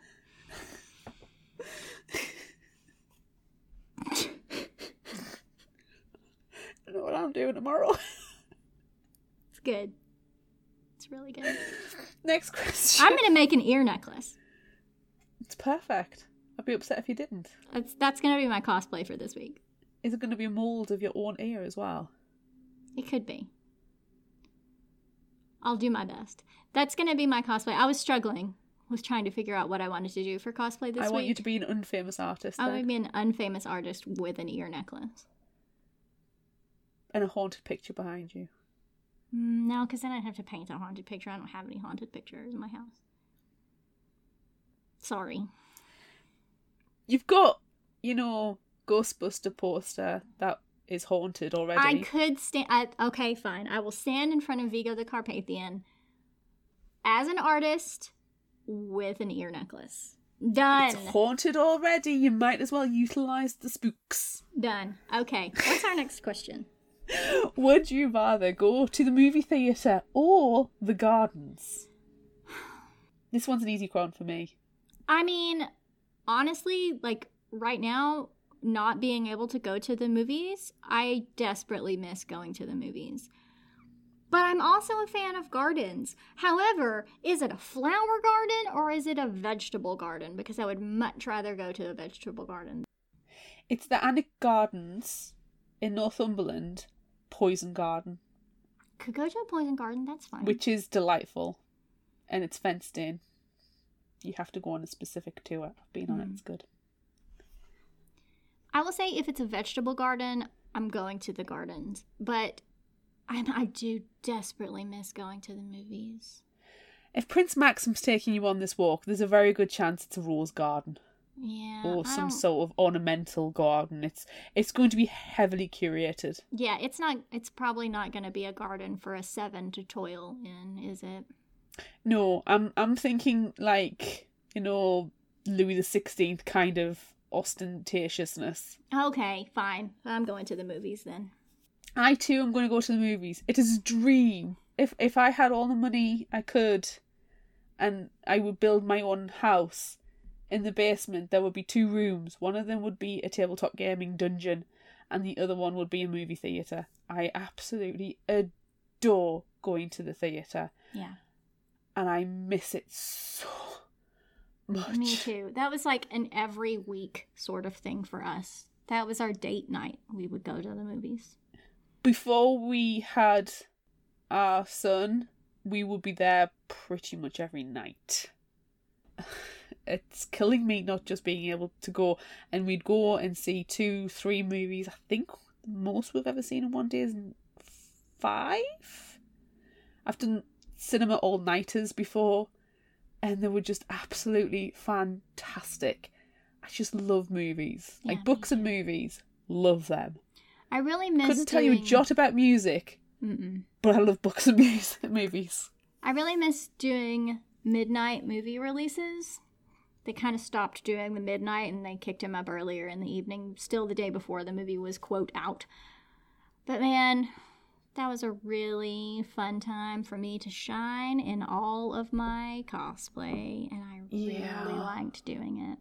I don't know what I'm doing tomorrow. It's good. It's really good. Next question. I'm gonna make an ear necklace. It's perfect. I'd be upset if you didn't. That's that's gonna be my cosplay for this week. Is it going to be a mould of your own ear as well? It could be. I'll do my best. That's gonna be my cosplay. I was struggling, was trying to figure out what I wanted to do for cosplay this I week. want you to be an unfamous artist I then. would be an unfamous artist with an ear necklace. And a haunted picture behind you. Mm, no, because then I'd have to paint a haunted picture. I don't have any haunted pictures in my house. Sorry. You've got, you know, Ghostbuster poster that is haunted already. I could stand. I, okay, fine. I will stand in front of Vigo the Carpathian as an artist with an ear necklace. Done. It's haunted already. You might as well utilize the spooks. Done. Okay. What's our next question? Would you rather go to the movie theatre or the gardens? This one's an easy one for me. I mean, honestly, like right now, not being able to go to the movies, I desperately miss going to the movies. But I'm also a fan of gardens. However, is it a flower garden or is it a vegetable garden? Because I would much rather go to a vegetable garden. It's the Annick Gardens in Northumberland Poison Garden, Could go to a poison garden, that's fine. which is delightful. And it's fenced in. You have to go on a specific tour. I've been on it, Mm. it's good. I will say if it's a vegetable garden, I'm going to the gardens. But I, I do desperately miss going to the movies. If Prince Maxim's taking you on this walk, there's a very good chance it's a rose garden. Yeah. Or I some don't- sort of ornamental garden. It's it's going to be heavily curated. Yeah, it's not. It's probably not going to be a garden for a seven to toil in, is it? No, I'm I'm thinking like, you know, Louis the Sixteenth kind of ostentatiousness. Okay, fine. I'm going to the movies then. I too am going to go to the movies. It is a dream. If if I had all the money I could, and I would build my own house, in the basement there would be two rooms. One of them would be a tabletop gaming dungeon, and the other one would be a movie theatre. I absolutely adore going to the theatre. Yeah. And I miss it so much. Me too. That was like an every week sort of thing for us. That was our date night. We would go to the movies. Before we had our son, we would be there pretty much every night. It's killing me not just being able to go, and we'd go and see two, three movies. I think the most we've ever seen in one day is five. I've done cinema all-nighters before, and they were just absolutely fantastic. I just love movies. Yeah, like books and movies, love them. I really miss Couldn't tell you doing... a jot about music, Mm-mm. but I love books and music, movies. I really miss doing midnight movie releases. They kind of stopped doing the midnight and they kicked him up earlier in the evening, still the day before the movie was, quote, out. But man, that was a really fun time for me to shine in all of my cosplay, and I really Yeah. liked doing it.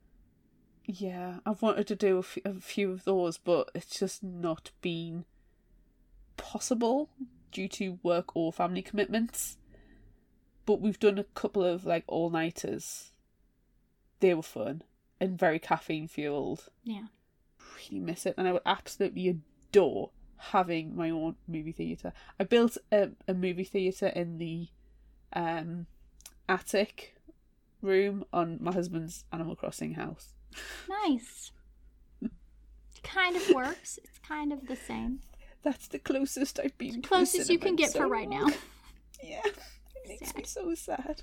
Yeah, I've wanted to do a, f- a few of those, but it's just not been possible due to work or family commitments. But we've done a couple of like all-nighters. They were fun and very caffeine fueled. Yeah. Really miss it, and I would absolutely adore having my own movie theatre. I built a, a movie theatre in the um, attic room on my husband's Animal Crossing house. Nice. It kind of works. It's kind of the same. That's the closest I've been. The to closest you cinema can in get so for right now. long. Yeah, it makes Sad. me so sad.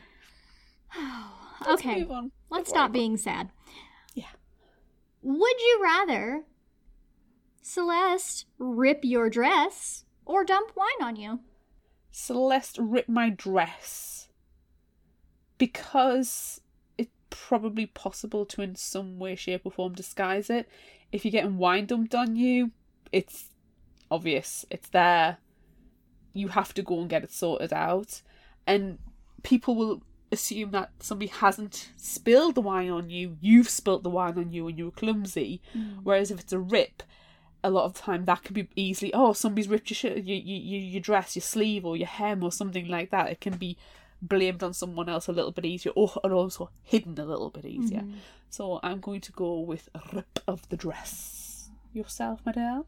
Let's Okay, move on. let's Before I stop go- being sad. Yeah. Would you rather Celeste rip your dress or dump wine on you? Celeste ripped my dress because it's probably possible to, in some way, shape, or form, disguise it. If you're getting wine dumped on you, it's obvious. It's there. You have to go and get it sorted out. And people will assume that somebody hasn't spilled the wine on you. You've spilt the wine on you and you were clumsy. Mm. Whereas if it's a rip, a lot of the time that can be easily, oh, somebody's ripped your shirt, your, your, your dress, your sleeve or your hem or something like that. It can be blamed on someone else a little bit easier, or and also hidden a little bit easier. Mhm. So I'm going to go with a rip of the dress. Yourself, madame?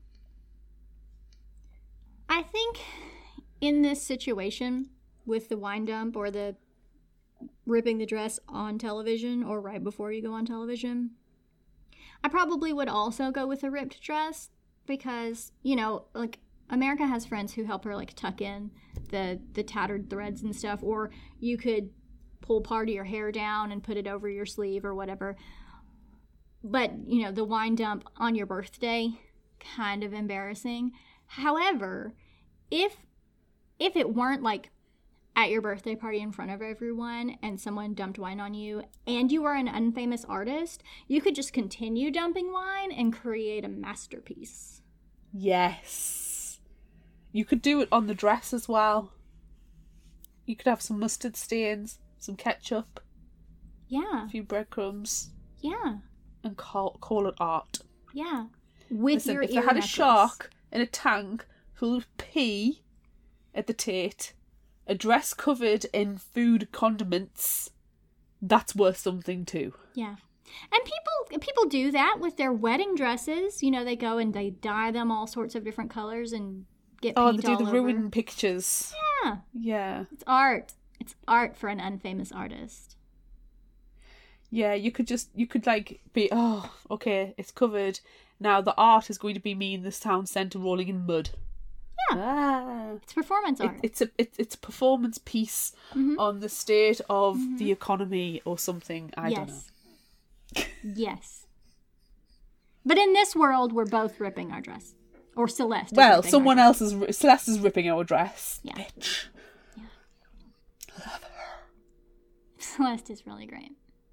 I think in this situation with the wine dump or the ripping the dress on television or right before you go on television, I probably would also go with a ripped dress because, you know, like America has friends who help her like tuck in the the tattered threads and stuff, or you could pull part of your hair down and put it over your sleeve or whatever. But, you know, the wine dump on your birthday, kind of embarrassing. However, if if it weren't like at your birthday party in front of everyone and someone dumped wine on you and you were an unfamous artist, you could just continue dumping wine and create a masterpiece. Yes. You could do it on the dress as well. You could have some mustard stains, some ketchup, Yeah, a few breadcrumbs, yeah, and call, call it art. yeah. With Listen, your if ear they had a necklace. shark in a tank full of pee at the Tate, a dress covered in food condiments, that's worth something too. Yeah. And people people do that with their wedding dresses. You know, they go and they dye them all sorts of different colors and get Oh, paint they do all the over. ruined pictures. Yeah. Yeah. It's art. It's art for an unfamous artist. Yeah, you could just, you could like be, oh, okay, it's covered. Now the art is going to be me in this town centre rolling in mud. Yeah. Ah. It's performance It, art. it's a it, it's a performance piece Mhm. on the state of Mhm. the economy or something. I don't know. yes. Yes. But in this world, we're both ripping our dress. Or Celeste. is Well, ripping someone our else is ri- Celeste is ripping our dress. Yeah. Bitch. dress. Celeste is really great.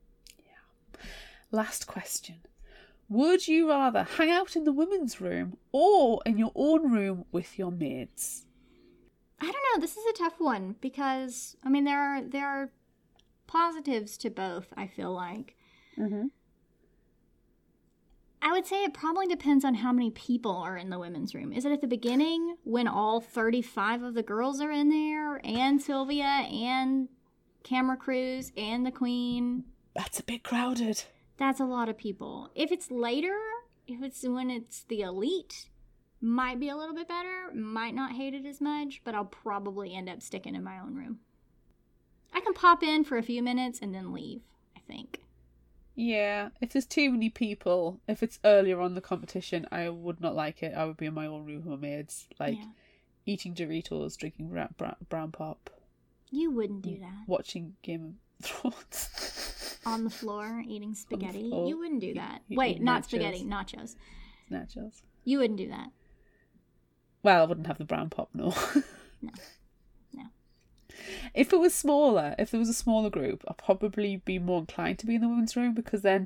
Last question. Would you rather hang out in the women's room or in your own room with your maids? I don't know. This is a tough one because I mean there are there are positives to both. I feel like Mm-hmm. I would say it probably depends on how many people are in the women's room. Is it at the beginning when all thirty-five of the girls are in there, and Sylvia, and camera crews, and the queen? That's a bit crowded. That's a lot of people. If it's later, if it's when it's the elite, might be a little bit better. Might not hate it as much, but I'll probably end up sticking in my own room. I can pop in for a few minutes and then leave, I think. Yeah, if there's too many people, if it's earlier on the competition, I would not like it. I would be in my own room with my maids, like Yeah. eating Doritos, drinking bra- bra- brown pop, You wouldn't do that. watching Game of Thrones. On the floor, eating spaghetti. floor, You wouldn't do that. eat- Wait, eating not nachos. spaghetti, nachos. Nachos. You wouldn't do that. Well, I wouldn't have the brown pop, no. No. No. If it was smaller, if there was a smaller group, I'd probably be more inclined to be in the women's room, because then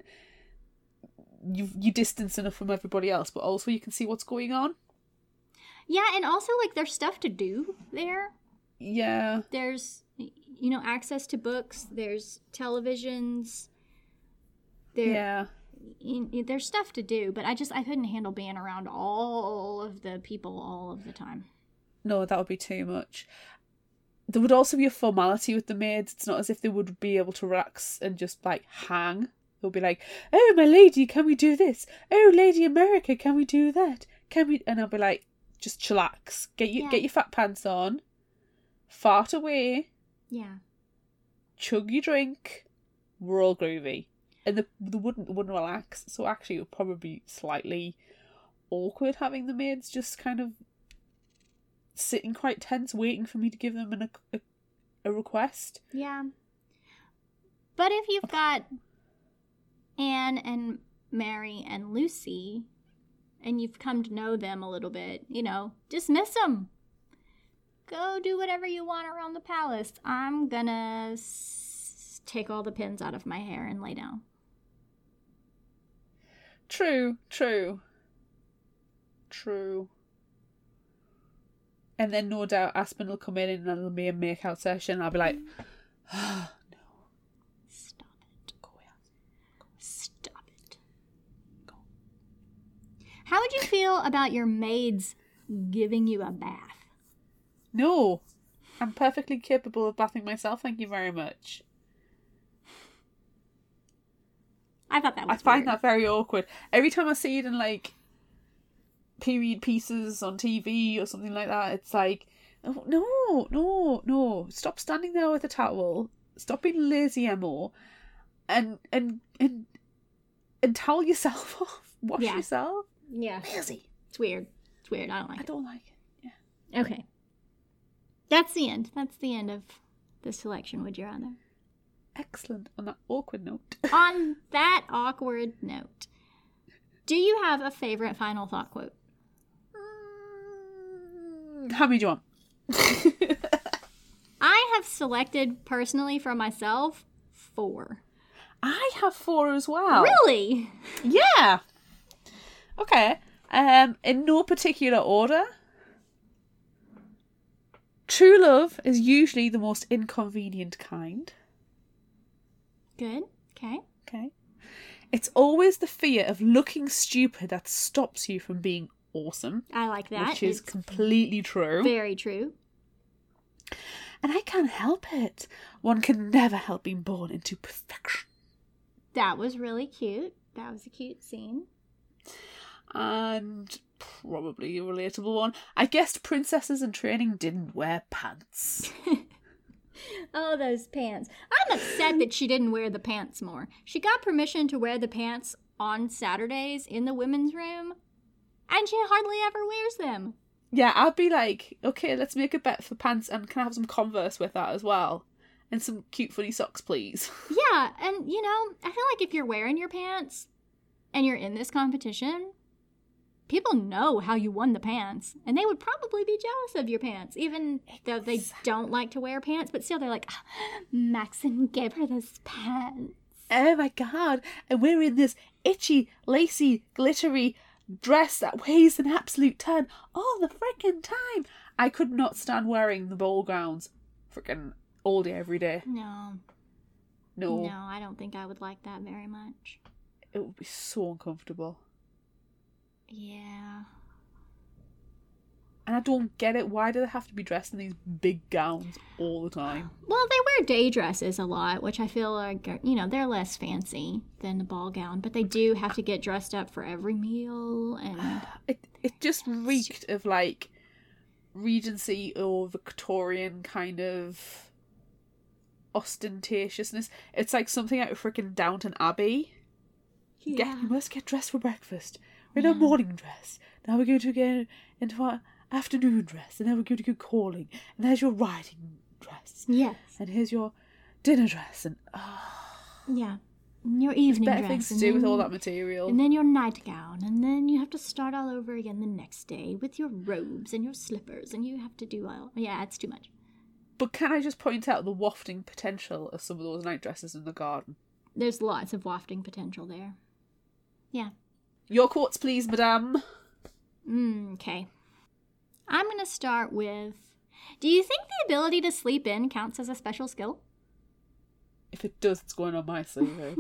you you distance enough from everybody else, but also you can see what's going on. Yeah, and also, like, there's stuff to do there. Yeah. There's, you know, access to books. There's televisions. There, Yeah. y- y- there's stuff to do, but I just, I couldn't handle being around all of the people all of the time. No, that would be too much. There would also be a formality with the maids. It's not as if they would be able to relax and just, like, hang. They'll be like, oh, my lady, can we do this? Oh, Lady America, can we do that? Can we... And I'll be like, just chillax. Get, you, Yeah. get your fat pants on. Fart away. Yeah. Chug your drink. We're all groovy. And the, the wouldn't, wouldn't relax. So actually it would probably be slightly awkward having the maids just kind of sitting quite tense, waiting for me to give them an, a, a request. Yeah. But if you've got Anne and Mary and Lucy, and you've come to know them a little bit, you know, dismiss them. Go do whatever you want around the palace. I'm gonna s- take all the pins out of my hair and lay down. True, true. True. And then no doubt Aspen will come in and it'll be a make-out session. I'll be like, oh, no. Stop it. Go away. Stop it. Go. How would you feel about your maids giving you a bath? No. I'm perfectly capable of bathing myself, thank you very much. I thought that was I find weird. that very awkward. Every time I see it in, like, period pieces on T V or something like that, it's like, oh, no, no, no. Stop standing there with a towel. Stop being lazy, Emo. And, and, and, and towel yourself off. Wash Yeah. yourself. Yeah. Lazy. It's weird. It's weird. I don't like I it. don't like it. Yeah. Okay. That's the end. That's the end of the selection, would you rather? Excellent. On that awkward note. On that awkward note, do you have a favorite final thought quote? How many do you want? I have selected personally for myself four. I have four as well. Really? Yeah. Okay. Um, in no particular order. True love is usually the most inconvenient kind. Good. Okay. Okay. It's always the fear of looking stupid that stops you from being awesome, I like that. which is It's completely true. very true. And I can't help it. One can never help being born into perfection. That was really cute. That was a cute scene. And probably a relatable one. I guessed princesses in training didn't wear pants. Oh, those pants. I'm upset that she didn't wear the pants more. She got permission to wear the pants on Saturdays in the women's room, and she hardly ever wears them. Yeah, I'd be like, okay, let's make a bet for pants, and can I have some Converse with that as well? And some cute funny socks, please. Yeah, and you know, I feel like if you're wearing your pants and you're in this competition, people know how you won the pants, and they would probably be jealous of your pants, even though they don't like to wear pants, but still they're like, "Ah, Maxine gave her those pants. Oh my god, and we're in this itchy, lacy, glittery dress that weighs an absolute ton all the frickin' time. I could not stand wearing the ball gowns frickin' all day, every day. No, No, no, I don't think I would like that very much. it would be so uncomfortable. Yeah. And I don't get it. Why do they have to be dressed in these big gowns all the time? Well, they wear day dresses a lot, which I feel like, are, you know, they're less fancy than the ball gown. But they do have to get dressed up for every meal. And It, it just reeked of, like, Regency or Victorian kind of ostentatiousness. It's like something out of freaking Downton Abbey. yeah. Get, you must get dressed for breakfast. We're in our morning dress. Now we're going to get into our afternoon dress, and then we're going to go calling, and there's your riding dress. Yes. And here's your dinner dress, and oh, Yeah. And your evening better dress. things to and do with then- all that material. And then your nightgown, and then you have to start all over again the next day with your robes and your slippers, and you have to do all. Yeah, it's too much. But can I just point out the wafting potential of some of those night dresses in the garden? There's lots of wafting potential there. Yeah. Your quotes, please, madame. Mm, okay. I'm going to start with, do you think the ability to sleep in counts as a special skill? If it does, it's going on my C V.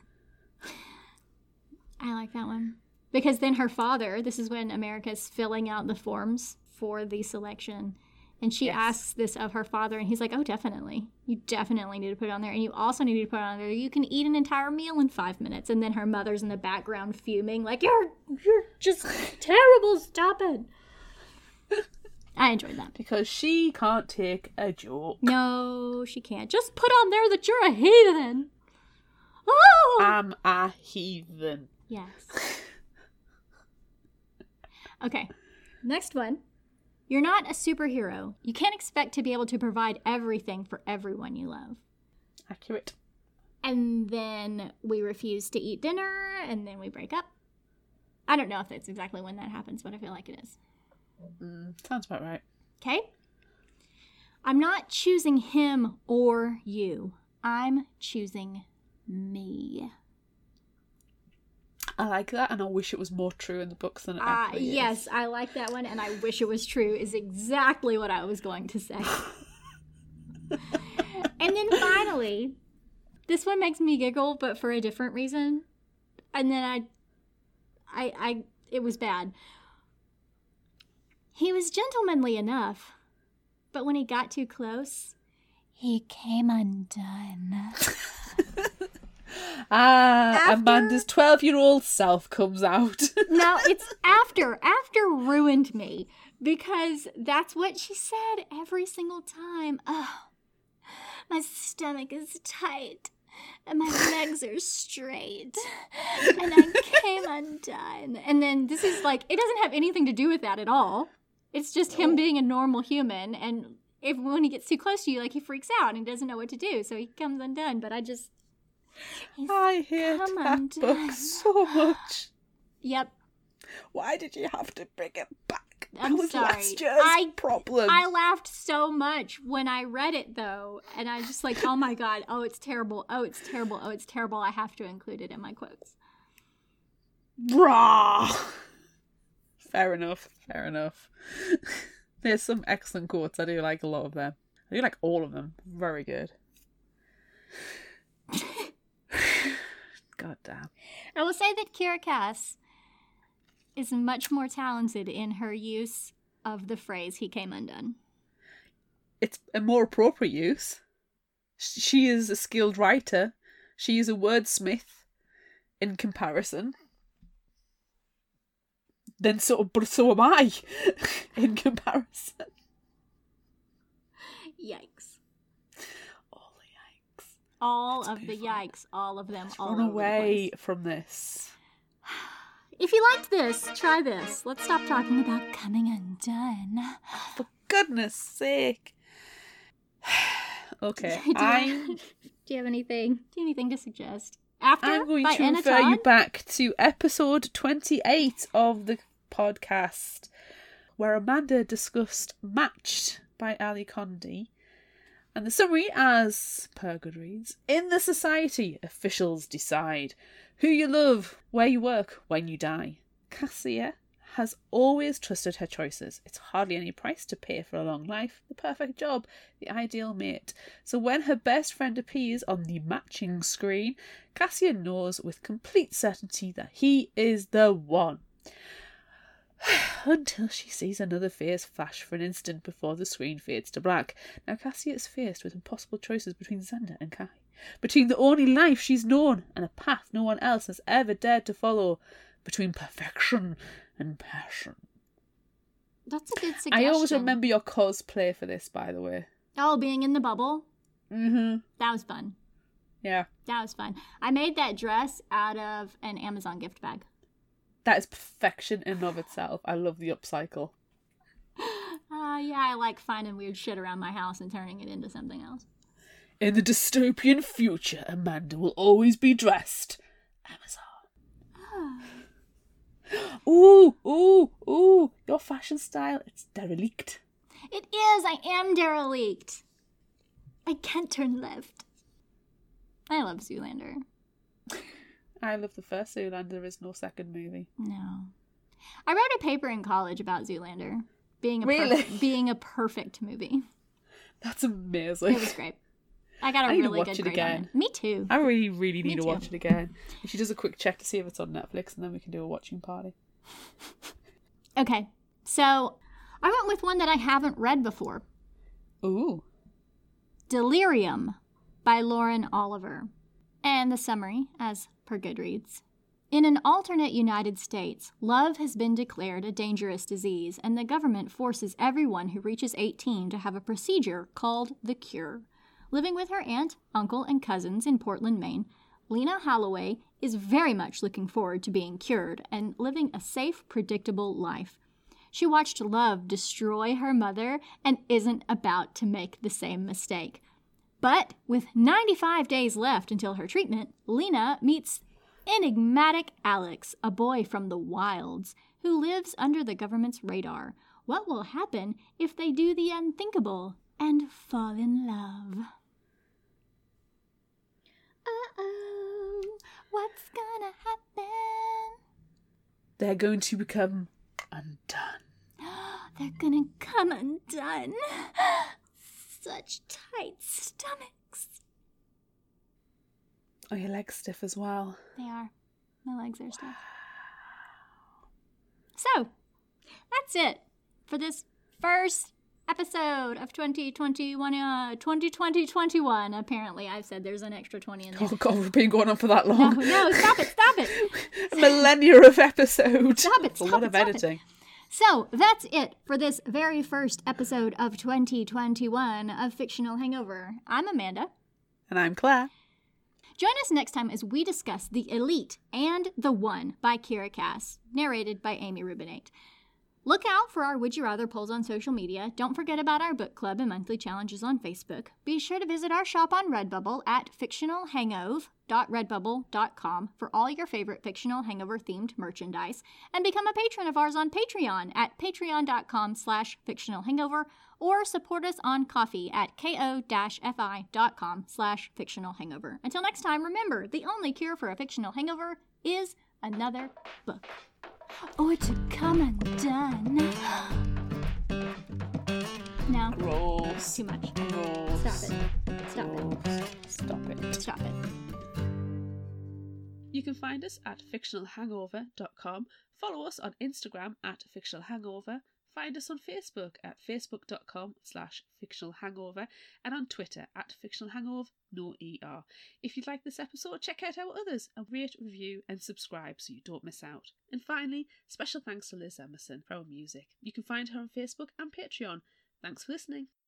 I like that one. Because then her father, this is when America's filling out the forms for the selection, and she Yes. asks this of her father, and he's like, oh, definitely. You definitely need to put it on there. And you also need to put it on there. You can eat an entire meal in five minutes. And then her mother's in the background fuming, like, you're, you're just terrible. Stop it. I enjoyed that. Because she can't take a joke. No, she can't. Just put on there that you're a heathen. Oh! I'm a heathen. Yes. Okay. Next one. You're not a superhero. You can't expect to be able to provide everything for everyone you love. Accurate. And then we refuse to eat dinner, and then we break up. I don't know if that's exactly when that happens, but I feel like it is. Mm, sounds about right. Okay? I'm not choosing him or you. I'm choosing me. I like that, and I wish it was more true in the books than it Uh, actually is. yes, I like that one, and I wish it was true, is exactly what I was going to say. And then finally, this one makes me giggle, but for a different reason. And then I, I, I, it was bad. He was gentlemanly enough, but when he got too close, he came undone. Ah, After- Amanda's twelve-year-old self comes out. No, it's after. After ruined me, because that's what she said every single time. Oh, my stomach is tight, and my legs are straight, and I came undone. And then this is like, it doesn't have anything to do with that at all. It's just him being a normal human, and if when he gets too close to you, like, he freaks out and he doesn't know what to do, so he comes undone. But I just... He's I hate come that undone. book so much. Yep. Why did you have to bring it back? I'm that was sorry. last year's I- problem. I laughed so much when I read it, though, and I just like, oh my god, oh, it's terrible, oh, it's terrible, oh, it's terrible. I have to include it in my quotes. Rah! Fair enough, fair enough. There's some excellent quotes. I do like a lot of them. I do like all of them. Very good. God damn. I will say that Kira Cass is much more talented in her use of the phrase, he came undone. It's a more appropriate use. Sh- She is a skilled writer. She is a wordsmith in comparison. Then so, but so am I in comparison. Yikes. All the yikes. All Let's of the move on. yikes, all of them, all Run over the away place. from this. If you liked this, try this. Let's stop talking about coming undone. For goodness sake. Okay, do, you I'm, have, do you have anything? Do you have anything to suggest? After I'm going by to Anna refer you Todd? back to episode twenty-eight of the podcast, where Amanda discussed Matched by Ali Condé. And the summary, as per Goodreads: in the society, officials decide who you love, where you work, when you die. Cassia has always trusted her choices. It's hardly any price to pay for a long life, the perfect job, the ideal mate. So when her best friend appears on the matching screen, Cassia knows with complete certainty that he is the one. until she sees another face flash for an instant before the screen fades to black. Now Cassia is faced with impossible choices between Xander and Kai, between the only life she's known and a path no one else has ever dared to follow, between perfection and passion. That's a good suggestion. I always remember your cosplay for this, by the way. Oh, being in the bubble? Mm-hmm. That was fun. Yeah. That was fun. I made that dress out of an Amazon gift bag. That is perfection in and of itself. I love the upcycle. Uh, yeah, I like finding weird shit around my house and turning it into something else. In the dystopian future, Amanda will always be dressed. Amazon. Ooh, ooh, ooh. Your fashion style, it's derelict. It is. I am derelict. I can't turn left. I love Zoolander. I love the first Zoolander. There is no second movie. No. I wrote a paper in college about Zoolander being a really? perf- being a perfect movie. That's amazing. It was great. I got a I need really to watch good it grade again. on it. Me too. I really, really Me need to too. watch it again. If she does a quick check to see if it's on Netflix, and then we can do a watching party. Okay, so I went with one that I haven't read before. Ooh. Delirium by Lauren Oliver. And the summary, as per Goodreads. In an alternate United States, love has been declared a dangerous disease, and the government forces everyone who reaches eighteen to have a procedure called the cure. Living with her aunt, uncle, and cousins in Portland, Maine, Lena Holloway is very much looking forward to being cured and living a safe, predictable life. She watched love destroy her mother and isn't about to make the same mistake. But with ninety-five days left until her treatment, Lena meets enigmatic Alex, a boy from the wilds, who lives under the government's radar. What will happen if they do the unthinkable and fall in love? Uh-oh, what's gonna happen? They're going to become undone. They're gonna come undone. Such tight stomachs. Are your legs stiff as well? They are. My legs are stiff. So, that's it for this first episode of twenty twenty-one. Uh, twenty twenty twenty-one. Apparently, I've said there's an extra twenty in there. Oh God, we've been going on for that No, long. no, stop it, stop it. A millennia of episodes. Stop it, A stop lot it, of stop it. editing. So, that's it for this very first episode of twenty twenty-one of Fictional Hangover. I'm Amanda. And I'm Claire. Join us next time as we discuss The Elite and The One by Kira Cass, narrated by Amy Rubinate. Look out for our Would You Rather polls on social media. Don't forget about our book club and monthly challenges on Facebook. Be sure to visit our shop on Redbubble at fictional hangover dot redbubble dot com for all your favorite fictional hangover-themed merchandise. And become a patron of ours on Patreon at patreon.com slash fictionalhangover or support us on Ko-fi at ko-fi.com slash fictionalhangover. Until next time, remember, the only cure for a fictional hangover is another book. Or to come undone. No. Gross. Too much. Gross. Stop it. Stop it. Gross. Stop it. Stop it. You can find us at fictional hangover dot com, follow us on Instagram at fictionalhangover, find us on Facebook at facebook.com slash fictionalhangover, and on Twitter at fictionalhangover, no er. If you'd like this episode, check out our others and rate, review, and subscribe so you don't miss out. And finally, special thanks to Liz Emerson for our music. You can find her on Facebook and Patreon. Thanks for listening.